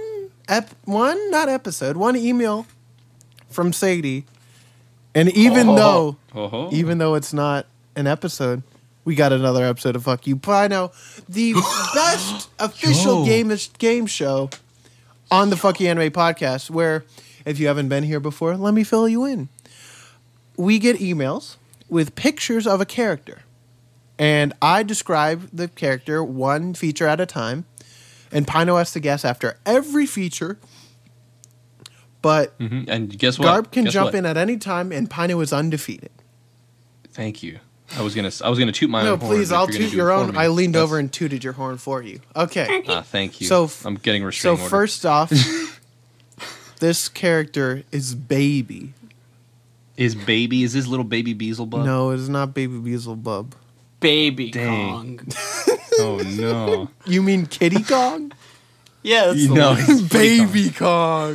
Speaker 2: email from Sadie, and even though it's not an episode, we got another episode of Fuck You Pino, the best official game show on the Fucky Anime Podcast, where, if you haven't been here before, let me fill you in. We get emails with pictures of a character, And I describe the character one feature at a time. And Pino has to guess after every feature. But
Speaker 1: And guess what?
Speaker 2: Garb can
Speaker 1: Guess
Speaker 2: jump
Speaker 1: what?
Speaker 2: in at any time, and Pino is undefeated.
Speaker 1: Thank you. I was gonna toot my
Speaker 2: No,
Speaker 1: own horn.
Speaker 2: please,
Speaker 1: but if
Speaker 2: I'll
Speaker 1: you're gonna
Speaker 2: toot
Speaker 1: do
Speaker 2: your
Speaker 1: it for
Speaker 2: own.
Speaker 1: me,
Speaker 2: I leaned
Speaker 1: that's-
Speaker 2: over and tooted your horn for you. Okay.
Speaker 1: Thank you.
Speaker 2: So
Speaker 1: I'm getting
Speaker 2: So
Speaker 1: restraining order.
Speaker 2: first off, this character is Baby.
Speaker 1: Is this little baby Beelzebub?
Speaker 2: No, it is not Baby Beelzebub.
Speaker 3: Baby
Speaker 1: Dang.
Speaker 3: Kong.
Speaker 1: Oh no.
Speaker 2: You mean Kitty Kong?
Speaker 3: Yeah, that's the
Speaker 1: No,
Speaker 3: one.
Speaker 1: it's
Speaker 2: Baby Kong.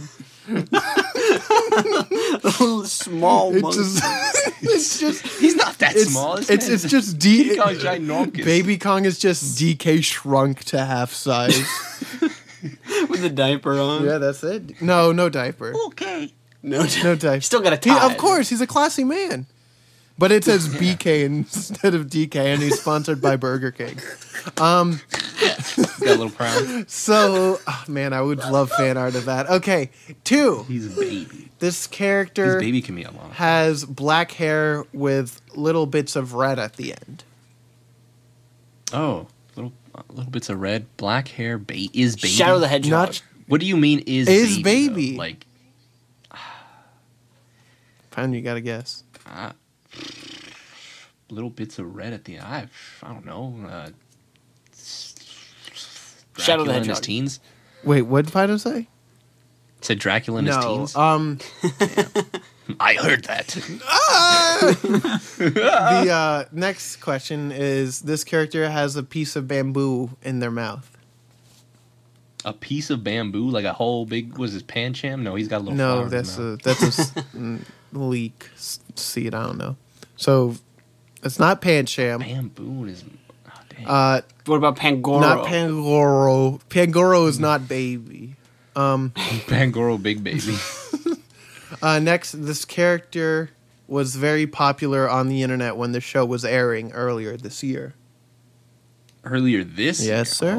Speaker 3: Little small
Speaker 2: It
Speaker 3: monkey.
Speaker 2: just, it's just,
Speaker 1: He's not that
Speaker 2: it's,
Speaker 1: small. This
Speaker 2: it's,
Speaker 1: man's
Speaker 2: it's just D.
Speaker 1: Kong's ginormous.
Speaker 2: Baby Kong is just DK shrunk to half size.
Speaker 3: with the diaper on.
Speaker 2: Yeah, that's it. No diaper.
Speaker 3: Okay. No,
Speaker 2: No diaper.
Speaker 3: Still got a
Speaker 2: He,
Speaker 3: tie.
Speaker 2: of course, he's a classy man. But it says BK instead of DK, and he's sponsored by Burger King.
Speaker 1: He's got a little crown.
Speaker 2: So, oh, man, I would love fan art of that. Okay, 2.
Speaker 1: He's a baby.
Speaker 2: This
Speaker 1: His
Speaker 2: character
Speaker 1: baby can be unlocked.
Speaker 2: has black hair with little bits of red at the end.
Speaker 1: Oh, little bits of red, black hair. Is baby.
Speaker 3: Shadow the Hedgehog.
Speaker 2: Not
Speaker 1: What do you mean? Is
Speaker 2: Is
Speaker 1: baby?
Speaker 2: baby.
Speaker 1: Though? Like
Speaker 2: Fine, you gotta guess.
Speaker 1: little bits of red at the eye. I don't know.
Speaker 3: Shadow the
Speaker 1: Dracula in his
Speaker 3: Hedgehog.
Speaker 1: teens.
Speaker 2: Wait, what did Fido say?
Speaker 1: Said Dracula in his
Speaker 2: No.
Speaker 1: teens.
Speaker 2: I
Speaker 1: I heard that.
Speaker 2: The next question is: this character has a piece of bamboo in their mouth.
Speaker 1: A piece of bamboo, like a whole big. Was his Pancham? No, he's got a little.
Speaker 2: No,
Speaker 1: flower in
Speaker 2: that's
Speaker 1: his mouth.
Speaker 2: leek seed. I don't know. So it's not Pancham.
Speaker 1: Bamboo is. Oh, dang.
Speaker 3: What about Pangoro?
Speaker 2: Not Pangoro. Pangoro is not baby.
Speaker 1: Pangoro, big baby.
Speaker 2: Next, this character was very popular on the internet when the show was airing earlier this year.
Speaker 1: Earlier this.
Speaker 2: Yes,
Speaker 1: year.
Speaker 2: sir.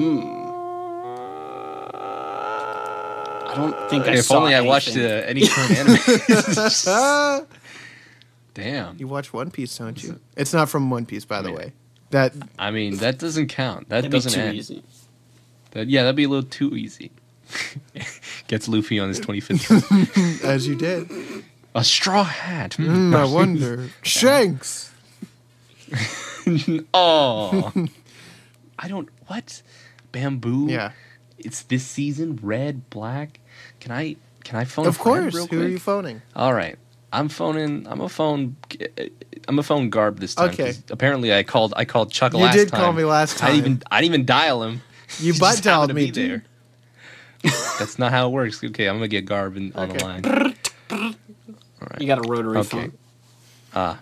Speaker 3: I don't think I
Speaker 1: If
Speaker 3: saw
Speaker 1: only I watched
Speaker 3: anything.
Speaker 1: any current anime. Damn.
Speaker 2: You watch One Piece, don't you? It's not from One Piece, by the
Speaker 1: Yeah.
Speaker 2: way. That
Speaker 1: I mean, that doesn't count. That
Speaker 3: That'd be
Speaker 1: doesn't
Speaker 3: too
Speaker 1: end.
Speaker 3: easy.
Speaker 1: That'd be a little too easy. Gets Luffy on his 25th.
Speaker 2: as you did.
Speaker 1: A straw hat.
Speaker 2: I wonder. Shanks.
Speaker 1: Oh. I don't. What? Bamboo?
Speaker 2: Yeah.
Speaker 1: It's this season. Red, black. Can I phone
Speaker 2: Of
Speaker 1: a friend
Speaker 2: course.
Speaker 1: real
Speaker 2: Who are
Speaker 1: quick?
Speaker 2: you phoning?
Speaker 1: All right. I'm a phone Garb this time.
Speaker 2: Okay.
Speaker 1: 'Cause apparently I called Chuck
Speaker 2: You
Speaker 1: last
Speaker 2: did
Speaker 1: time.
Speaker 2: call me last
Speaker 1: I didn't
Speaker 2: time.
Speaker 1: even dial him.
Speaker 2: You
Speaker 1: He
Speaker 2: butt
Speaker 1: just happened
Speaker 2: dialed
Speaker 1: to
Speaker 2: me,
Speaker 1: be there.
Speaker 2: dude.
Speaker 1: That's not how it works. Okay, I'm gonna get Garb on the
Speaker 2: Okay.
Speaker 1: line.
Speaker 3: You got a rotary
Speaker 1: Okay.
Speaker 3: phone.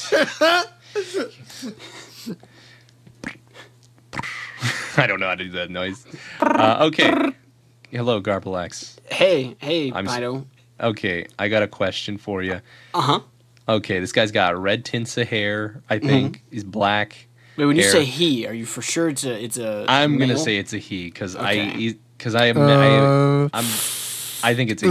Speaker 1: I don't know how to do that noise. Okay. Hello, Garbalax.
Speaker 3: Hey,
Speaker 1: I'm s-
Speaker 3: Fido.
Speaker 1: Okay, I got a question for you.
Speaker 3: Uh-huh.
Speaker 1: Okay, this guy's got red tints of hair. I think he's black.
Speaker 3: Wait, when you
Speaker 1: hair.
Speaker 3: say he, are you for sure it's a
Speaker 1: I'm gonna
Speaker 3: male?
Speaker 1: say it's a he because
Speaker 3: Okay.
Speaker 1: I think it's a he.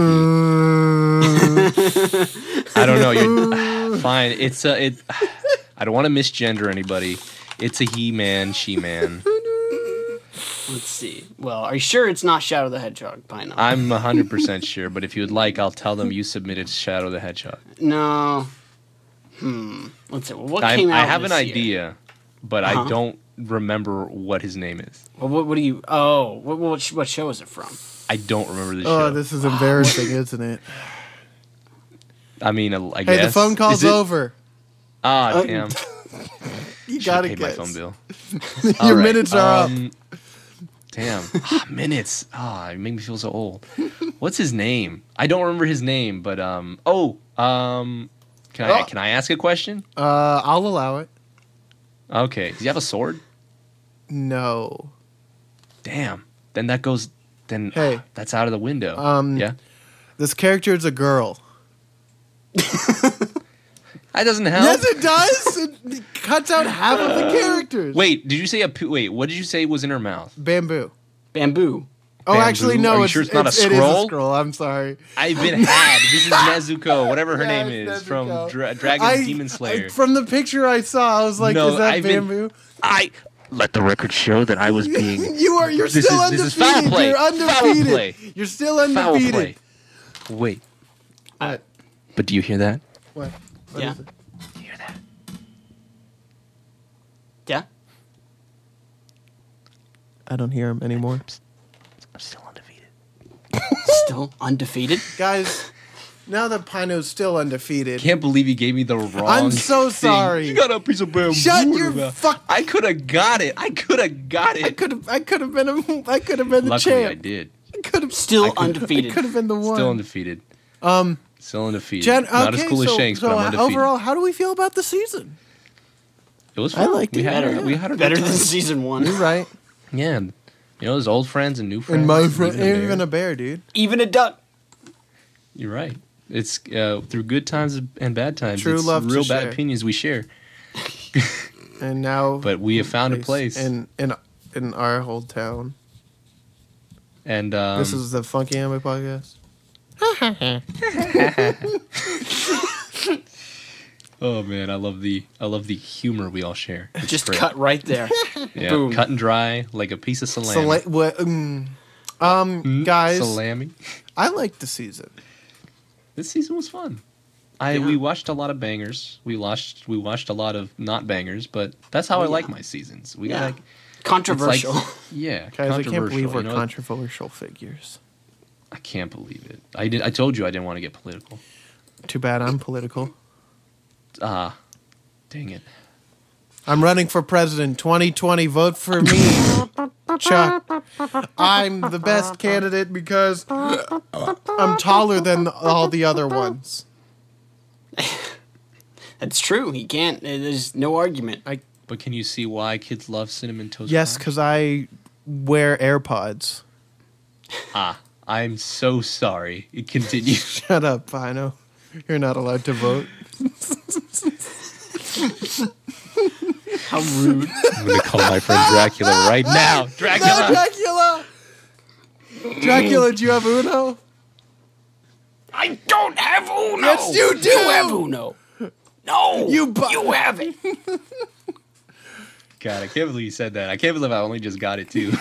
Speaker 1: I don't know. You're fine. I don't want to misgender anybody. It's a he man, she man.
Speaker 3: Let's see. Well, are you sure it's not Shadow the Hedgehog, Pino?
Speaker 1: I'm 100% sure, but if you would like, I'll tell them you submitted Shadow the Hedgehog.
Speaker 3: No. Let's see. Well, what came out
Speaker 1: I have an
Speaker 3: this year?
Speaker 1: idea, but
Speaker 3: Uh-huh.
Speaker 1: I don't remember what his name is.
Speaker 3: Well, what do you... Oh, what show is it from?
Speaker 1: I don't remember the
Speaker 2: Oh,
Speaker 1: show.
Speaker 2: this is embarrassing, isn't it?
Speaker 1: I mean, I
Speaker 2: Hey,
Speaker 1: guess.
Speaker 2: the phone call's
Speaker 1: Is it-
Speaker 2: over.
Speaker 1: Ah, damn.
Speaker 2: You
Speaker 1: Should've
Speaker 2: gotta
Speaker 1: paid my
Speaker 2: guess.
Speaker 1: phone bill.
Speaker 2: Your
Speaker 1: All right,
Speaker 2: minutes are up.
Speaker 1: Damn. Minutes. You make me feel so old. What's his name? I don't remember his name, but can I ask a question?
Speaker 2: I'll allow it.
Speaker 1: Okay. Does he have a sword?
Speaker 2: No.
Speaker 1: Damn. Then that goes. Then
Speaker 2: Hey.
Speaker 1: that's out of the window. Yeah.
Speaker 2: This character is a girl.
Speaker 1: That doesn't help.
Speaker 2: Yes, it does. It cuts out half of the characters.
Speaker 1: Wait. Did you say wait? What did you say was in her mouth?
Speaker 2: Bamboo.
Speaker 3: Bamboo.
Speaker 2: Oh,
Speaker 1: bamboo.
Speaker 2: actually, no.
Speaker 1: Are you sure it's not a
Speaker 2: It is a
Speaker 1: scroll?
Speaker 2: scroll. I'm sorry.
Speaker 1: I've been had. This is Nezuko, whatever her
Speaker 2: Yeah,
Speaker 1: name is, from
Speaker 2: Nezuko.
Speaker 1: Dragon's Demon Slayer.
Speaker 2: From the picture I saw, I was like,
Speaker 1: No,
Speaker 2: is that
Speaker 1: I've been-
Speaker 2: bamboo?
Speaker 1: I let the record show that I was being
Speaker 2: You're
Speaker 1: This
Speaker 2: still
Speaker 1: is-
Speaker 2: undefeated.
Speaker 1: this is foul play.
Speaker 2: You're
Speaker 1: Foul
Speaker 2: undefeated.
Speaker 1: play.
Speaker 2: You're still
Speaker 1: foul
Speaker 2: undefeated.
Speaker 1: play. Wait,
Speaker 2: What?
Speaker 1: but do you hear that?
Speaker 2: What? What
Speaker 3: Yeah.
Speaker 2: is it?
Speaker 1: Do you hear that?
Speaker 3: Yeah.
Speaker 2: I don't hear him anymore.
Speaker 1: I'm still undefeated.
Speaker 3: Still undefeated.
Speaker 2: Guys, now that Pino's still undefeated,
Speaker 1: Can't believe you gave me the wrong.
Speaker 2: I'm so
Speaker 1: thing.
Speaker 2: sorry.
Speaker 1: You got a piece of bamboo.
Speaker 2: Shut
Speaker 1: in
Speaker 2: your
Speaker 1: mouth.
Speaker 2: fuck-
Speaker 1: I could have got it. I could have got it.
Speaker 2: I could have been the
Speaker 1: Luckily,
Speaker 2: champ.
Speaker 1: I did.
Speaker 2: I could have
Speaker 3: Still undefeated.
Speaker 2: could have been the one.
Speaker 1: Still undefeated. Still undefeated.
Speaker 2: Jen,
Speaker 1: Not
Speaker 2: okay,
Speaker 1: as cool as Shanks, but I'm undefeated.
Speaker 2: overall, how do we feel about the season?
Speaker 1: It was
Speaker 2: I
Speaker 1: fun.
Speaker 2: liked
Speaker 1: we
Speaker 2: it.
Speaker 1: had
Speaker 3: Better,
Speaker 1: we had a
Speaker 3: better
Speaker 1: good
Speaker 3: than
Speaker 1: time.
Speaker 3: season 1.
Speaker 2: You're right.
Speaker 1: Yeah, you know, there's old friends and new friends.
Speaker 2: And my friend,
Speaker 1: bear.
Speaker 2: even a bear, dude.
Speaker 3: Even a duck.
Speaker 1: You're right. It's through good times and bad times.
Speaker 2: True
Speaker 1: it's
Speaker 2: love to
Speaker 1: real bad
Speaker 2: share.
Speaker 1: opinions we share.
Speaker 2: And now,
Speaker 1: But we have found a place.
Speaker 2: in our whole town.
Speaker 1: And
Speaker 2: This is the Funky Anime Podcast.
Speaker 1: oh man, I love the humor we all share. It's
Speaker 3: Just
Speaker 1: great.
Speaker 3: cut right there.
Speaker 1: Yeah,
Speaker 3: boom.
Speaker 1: cut and dry like a piece of salami.
Speaker 2: Guys,
Speaker 1: Salami.
Speaker 2: I liked the season.
Speaker 1: This season was fun.
Speaker 3: Yeah.
Speaker 1: We watched a lot of bangers. We watched a lot of not bangers, but that's how I like my seasons. We
Speaker 3: Yeah.
Speaker 1: got like
Speaker 3: Controversial.
Speaker 1: yeah,
Speaker 2: Guys, I can't believe we're
Speaker 1: you know?
Speaker 2: controversial figures.
Speaker 1: I can't believe it. I told you I didn't want to get political.
Speaker 2: Too bad I'm political.
Speaker 1: Ah, dang it.
Speaker 2: I'm running for president 2020. Vote for me, Chuck. I'm the best candidate because I'm taller than all the other ones.
Speaker 3: That's true. He can't. There's no argument.
Speaker 1: But can you see why kids love Cinnamon Toast
Speaker 2: Yes,
Speaker 1: Crunch?
Speaker 2: because I wear AirPods.
Speaker 1: Ah, I'm so sorry. It continues.
Speaker 2: Shut up, Pino. You're not allowed to vote.
Speaker 3: How rude.
Speaker 1: I'm going to call my friend Dracula right now.
Speaker 2: No,
Speaker 1: Dracula!
Speaker 2: Dracula! Dracula, do you have Uno?
Speaker 3: I don't have Uno.
Speaker 2: Yes, you do.
Speaker 3: You have Uno. No,
Speaker 2: You
Speaker 3: you have it.
Speaker 1: God, I can't believe you said that. I can't believe I only just got it, too.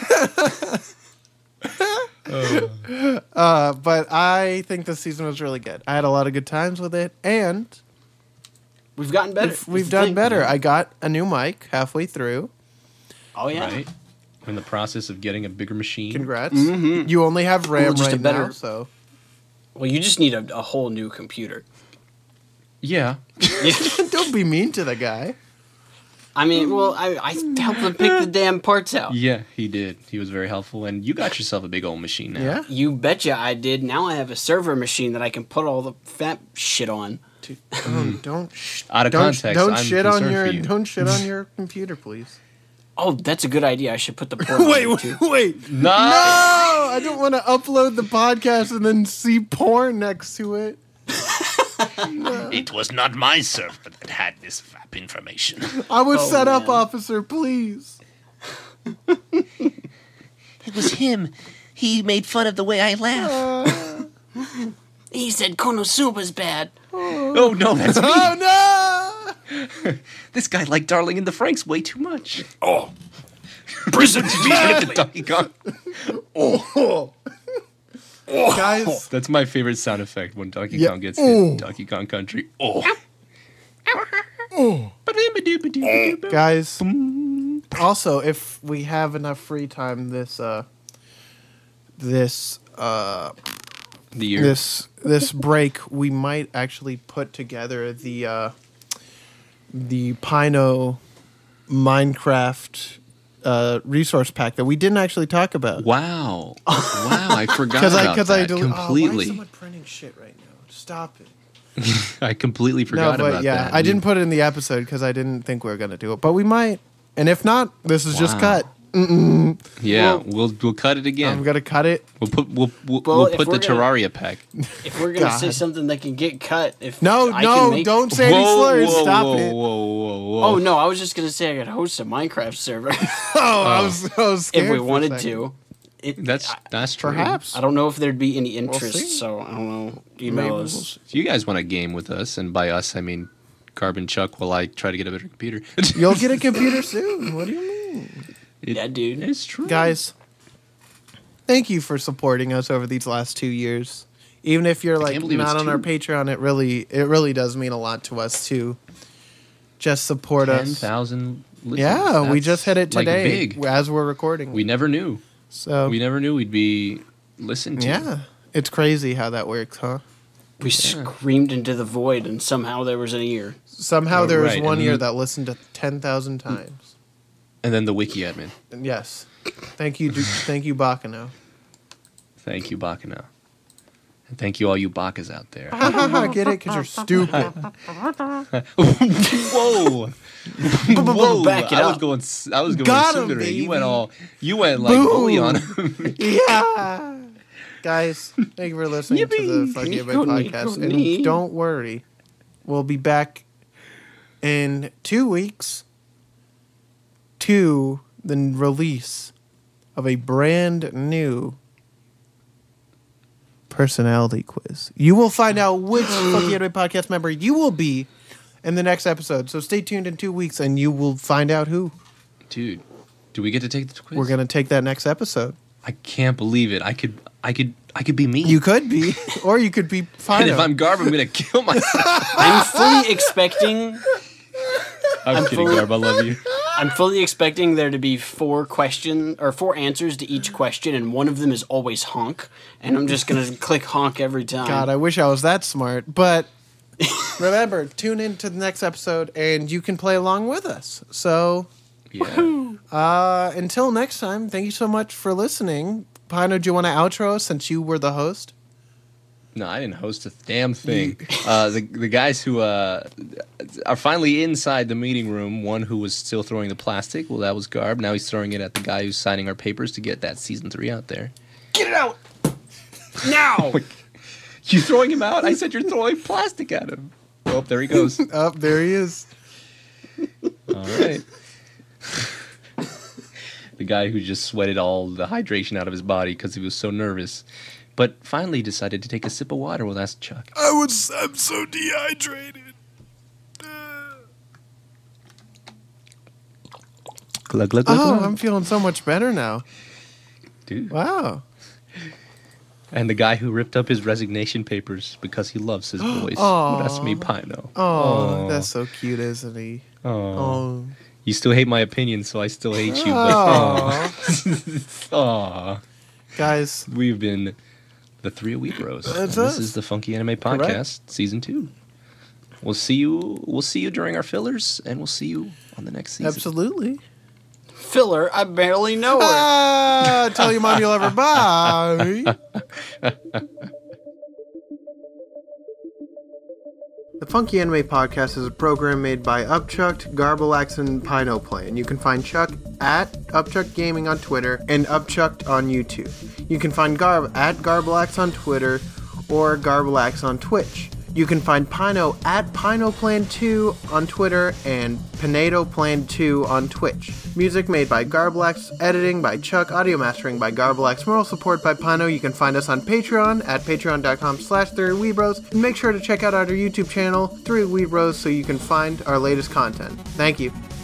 Speaker 2: But I think this season was really good. I had a lot of good times with it, and
Speaker 3: We've gotten better.
Speaker 2: we've done better. I got a new mic halfway through.
Speaker 3: Oh yeah.
Speaker 1: Right? I'm in the process of getting a bigger machine.
Speaker 2: Congrats. You only have RAM
Speaker 3: Well, just a
Speaker 2: right
Speaker 3: better-
Speaker 2: now, so.
Speaker 3: Well, you just need a whole new computer.
Speaker 1: Yeah.
Speaker 2: Don't be mean to the guy.
Speaker 3: I mean, well, I helped him pick the damn parts out.
Speaker 1: Yeah, he did. He was very helpful. And you got yourself a big old machine now.
Speaker 2: Yeah?
Speaker 3: You betcha I did. Now I have a server machine that I can put all the fat shit on.
Speaker 2: Don't
Speaker 1: Out of
Speaker 2: don't
Speaker 1: context,
Speaker 2: don't
Speaker 1: I'm
Speaker 2: shit on
Speaker 1: concerned
Speaker 2: your
Speaker 1: for you.
Speaker 2: don't shit on your computer, please.
Speaker 3: Oh, that's a good idea. I should put the port on it, too.
Speaker 2: wait.
Speaker 1: No!
Speaker 2: No, I don't want to upload the podcast and then see porn next to it.
Speaker 1: It was not my server that had this FAP information.
Speaker 2: I was
Speaker 3: Oh,
Speaker 2: set up,
Speaker 3: man.
Speaker 2: officer, please.
Speaker 5: It was him. He made fun of the way I laugh.
Speaker 3: He said Konosuba's bad.
Speaker 1: Oh, no, that's me.
Speaker 2: Oh no!
Speaker 1: This guy liked Darling in the Franks way too much.
Speaker 3: Oh,
Speaker 1: Prison to Donkey Kong.
Speaker 2: Guys,
Speaker 1: That's my favorite sound effect when Donkey
Speaker 2: Yeah.
Speaker 1: Kong gets hit. Donkey Kong Country. Oh.
Speaker 2: guys. Also, if we have enough free time this
Speaker 1: The year.
Speaker 2: this break, we might actually put together the Pino Minecraft resource pack that we didn't actually talk about.
Speaker 1: Wow. Wow, I forgot about that
Speaker 2: why is
Speaker 1: completely.
Speaker 2: someone printing shit right now? Stop it.
Speaker 1: I completely
Speaker 2: No,
Speaker 1: forgot
Speaker 2: but
Speaker 1: about
Speaker 2: yeah,
Speaker 1: that.
Speaker 2: I didn't put it in the episode because I didn't think we were gonna do it, but we might. And if not, this is just
Speaker 1: Wow.
Speaker 2: cut.
Speaker 1: Yeah, we'll cut it again.
Speaker 2: I'm gonna cut it.
Speaker 1: We'll put
Speaker 3: Well,
Speaker 1: we'll
Speaker 3: if
Speaker 1: put the
Speaker 3: we're gonna-
Speaker 1: Terraria pack.
Speaker 3: if we're gonna say
Speaker 2: God.
Speaker 3: something that can get cut, if
Speaker 2: No,
Speaker 3: I
Speaker 2: no,
Speaker 3: can make,
Speaker 2: don't say any slurs. Stop
Speaker 1: whoa,
Speaker 2: it.
Speaker 1: whoa.
Speaker 3: Oh no, I was just gonna say I could host a Minecraft server
Speaker 2: Oh, I was
Speaker 3: if
Speaker 2: scared
Speaker 3: we
Speaker 2: for a
Speaker 3: wanted
Speaker 2: second.
Speaker 3: to.
Speaker 1: That's true.
Speaker 2: Perhaps.
Speaker 3: I don't know if there'd be any interest,
Speaker 2: see.
Speaker 3: so I don't know.
Speaker 2: Maybe we'll
Speaker 3: Emails.
Speaker 2: see.
Speaker 1: If you guys want a game with us, and by us I mean Carbon Chuck, while I try to get a better computer.
Speaker 2: You'll get a computer soon. What do you mean?
Speaker 3: Yeah, dude.
Speaker 1: It's true.
Speaker 2: Guys, thank you for supporting us over these last 2 years. Even if you're like
Speaker 1: can't believe
Speaker 2: not
Speaker 1: it's
Speaker 2: on our
Speaker 1: 2.
Speaker 2: Patreon, it really does mean a lot to us to just support us.
Speaker 1: 10,000 listeners.
Speaker 2: Yeah, we
Speaker 1: That's,
Speaker 2: just hit it
Speaker 1: like,
Speaker 2: today
Speaker 1: big.
Speaker 2: as we're recording.
Speaker 1: We never knew.
Speaker 2: so
Speaker 1: We never knew we'd be listened to.
Speaker 2: yeah, it's crazy how that works, huh?
Speaker 3: We screamed into the void, and somehow there was an ear.
Speaker 2: Somehow
Speaker 1: Oh,
Speaker 2: there was
Speaker 1: right,
Speaker 2: one
Speaker 1: and
Speaker 2: year
Speaker 1: then-
Speaker 2: that listened to 10,000 times.
Speaker 1: And then the wiki admin.
Speaker 2: And yes, thank you, Bakano.
Speaker 1: Thank you, Bakana. And thank you all you Bakas out there.
Speaker 2: Get it? Because you're stupid.
Speaker 1: Whoa. Whoa.
Speaker 3: Back it
Speaker 1: I was
Speaker 3: up.
Speaker 1: going
Speaker 2: Got him,
Speaker 1: Sundere.
Speaker 2: baby.
Speaker 1: You went like bully on him.
Speaker 2: Yeah. Guys, thank you for listening to the Fucking Anime Podcast. And don't worry, we'll be back in 2 weeks to the release of a brand new personality quiz. You will find out which Fucking Anime Podcast member you will be in the next episode. So stay tuned in 2 weeks and you will find out who.
Speaker 1: Dude, do we get to take the quiz?
Speaker 2: We're going to take that next episode.
Speaker 1: I can't believe it. I could be me.
Speaker 2: You could be, or you could be fine.
Speaker 1: and if I'm Garb, I'm gonna kill myself.
Speaker 3: I'm fully expecting.
Speaker 1: I'm kidding,
Speaker 3: fully-
Speaker 1: Garb. I love you.
Speaker 3: I'm fully expecting there to be 4 answers to each question, and one of them is always honk. And I'm just gonna click honk every time.
Speaker 2: God, I wish I was that smart. But remember, tune in to the next episode and you can play along with us. So
Speaker 1: Yeah.
Speaker 2: until next time, thank you so much for listening. Pino, do you want to outro us since you were the host?
Speaker 1: No, I didn't host a damn thing. The guys who are finally inside the meeting room. One who was still throwing the plastic. Well, that was Garb. Now he's throwing it at the guy who's signing our papers to get that season 3 out there.
Speaker 3: Get it out now.
Speaker 1: You throwing him out? I said you're throwing plastic at him. Oh, there he goes.
Speaker 2: Oh, there he is.
Speaker 1: All right. The guy who just sweated all the hydration out of his body because he was so nervous. But finally decided to take a sip of water. Well, that's Chuck.
Speaker 2: I'm so dehydrated.
Speaker 1: Glug, glug, glug,
Speaker 2: Oh,
Speaker 1: glug.
Speaker 2: I'm feeling so much better now.
Speaker 1: Dude.
Speaker 2: Wow.
Speaker 1: And the guy who ripped up his resignation papers because he loves his voice.
Speaker 2: Aw.
Speaker 1: That's me, Pino.
Speaker 2: Oh, that's so cute, isn't he?
Speaker 1: Aw.
Speaker 2: Oh.
Speaker 1: You still hate my opinion, so I still hate you.
Speaker 2: Aw.
Speaker 1: But aw.
Speaker 2: Guys,
Speaker 1: We've been the 3 a Week Bros.
Speaker 2: That's
Speaker 1: And this
Speaker 2: us.
Speaker 1: is the Funky Anime Podcast, Season 2. We'll see you during our fillers, and we'll see you on the next season.
Speaker 2: absolutely.
Speaker 3: Filler, I barely know her.
Speaker 2: Tell your mom you love her. Bye. The Funky Anime Podcast is a program made by Upchucked, Garbalax, and Pinoplay, and you can find Chuck at Upchucked Gaming on Twitter and Upchucked on YouTube. You can find Garb at Garbalax on Twitter or Garbalax on Twitch. You can find Pino at PinoPlan2 on Twitter and PinatoPlan2 on Twitch. Music made by Garbalax, editing by Chuck, audio mastering by Garbalax, moral support by Pino. You can find us on Patreon at patreon.com/3weebros. And make sure to check out our YouTube channel, 3weebros, so you can find our latest content. Thank you.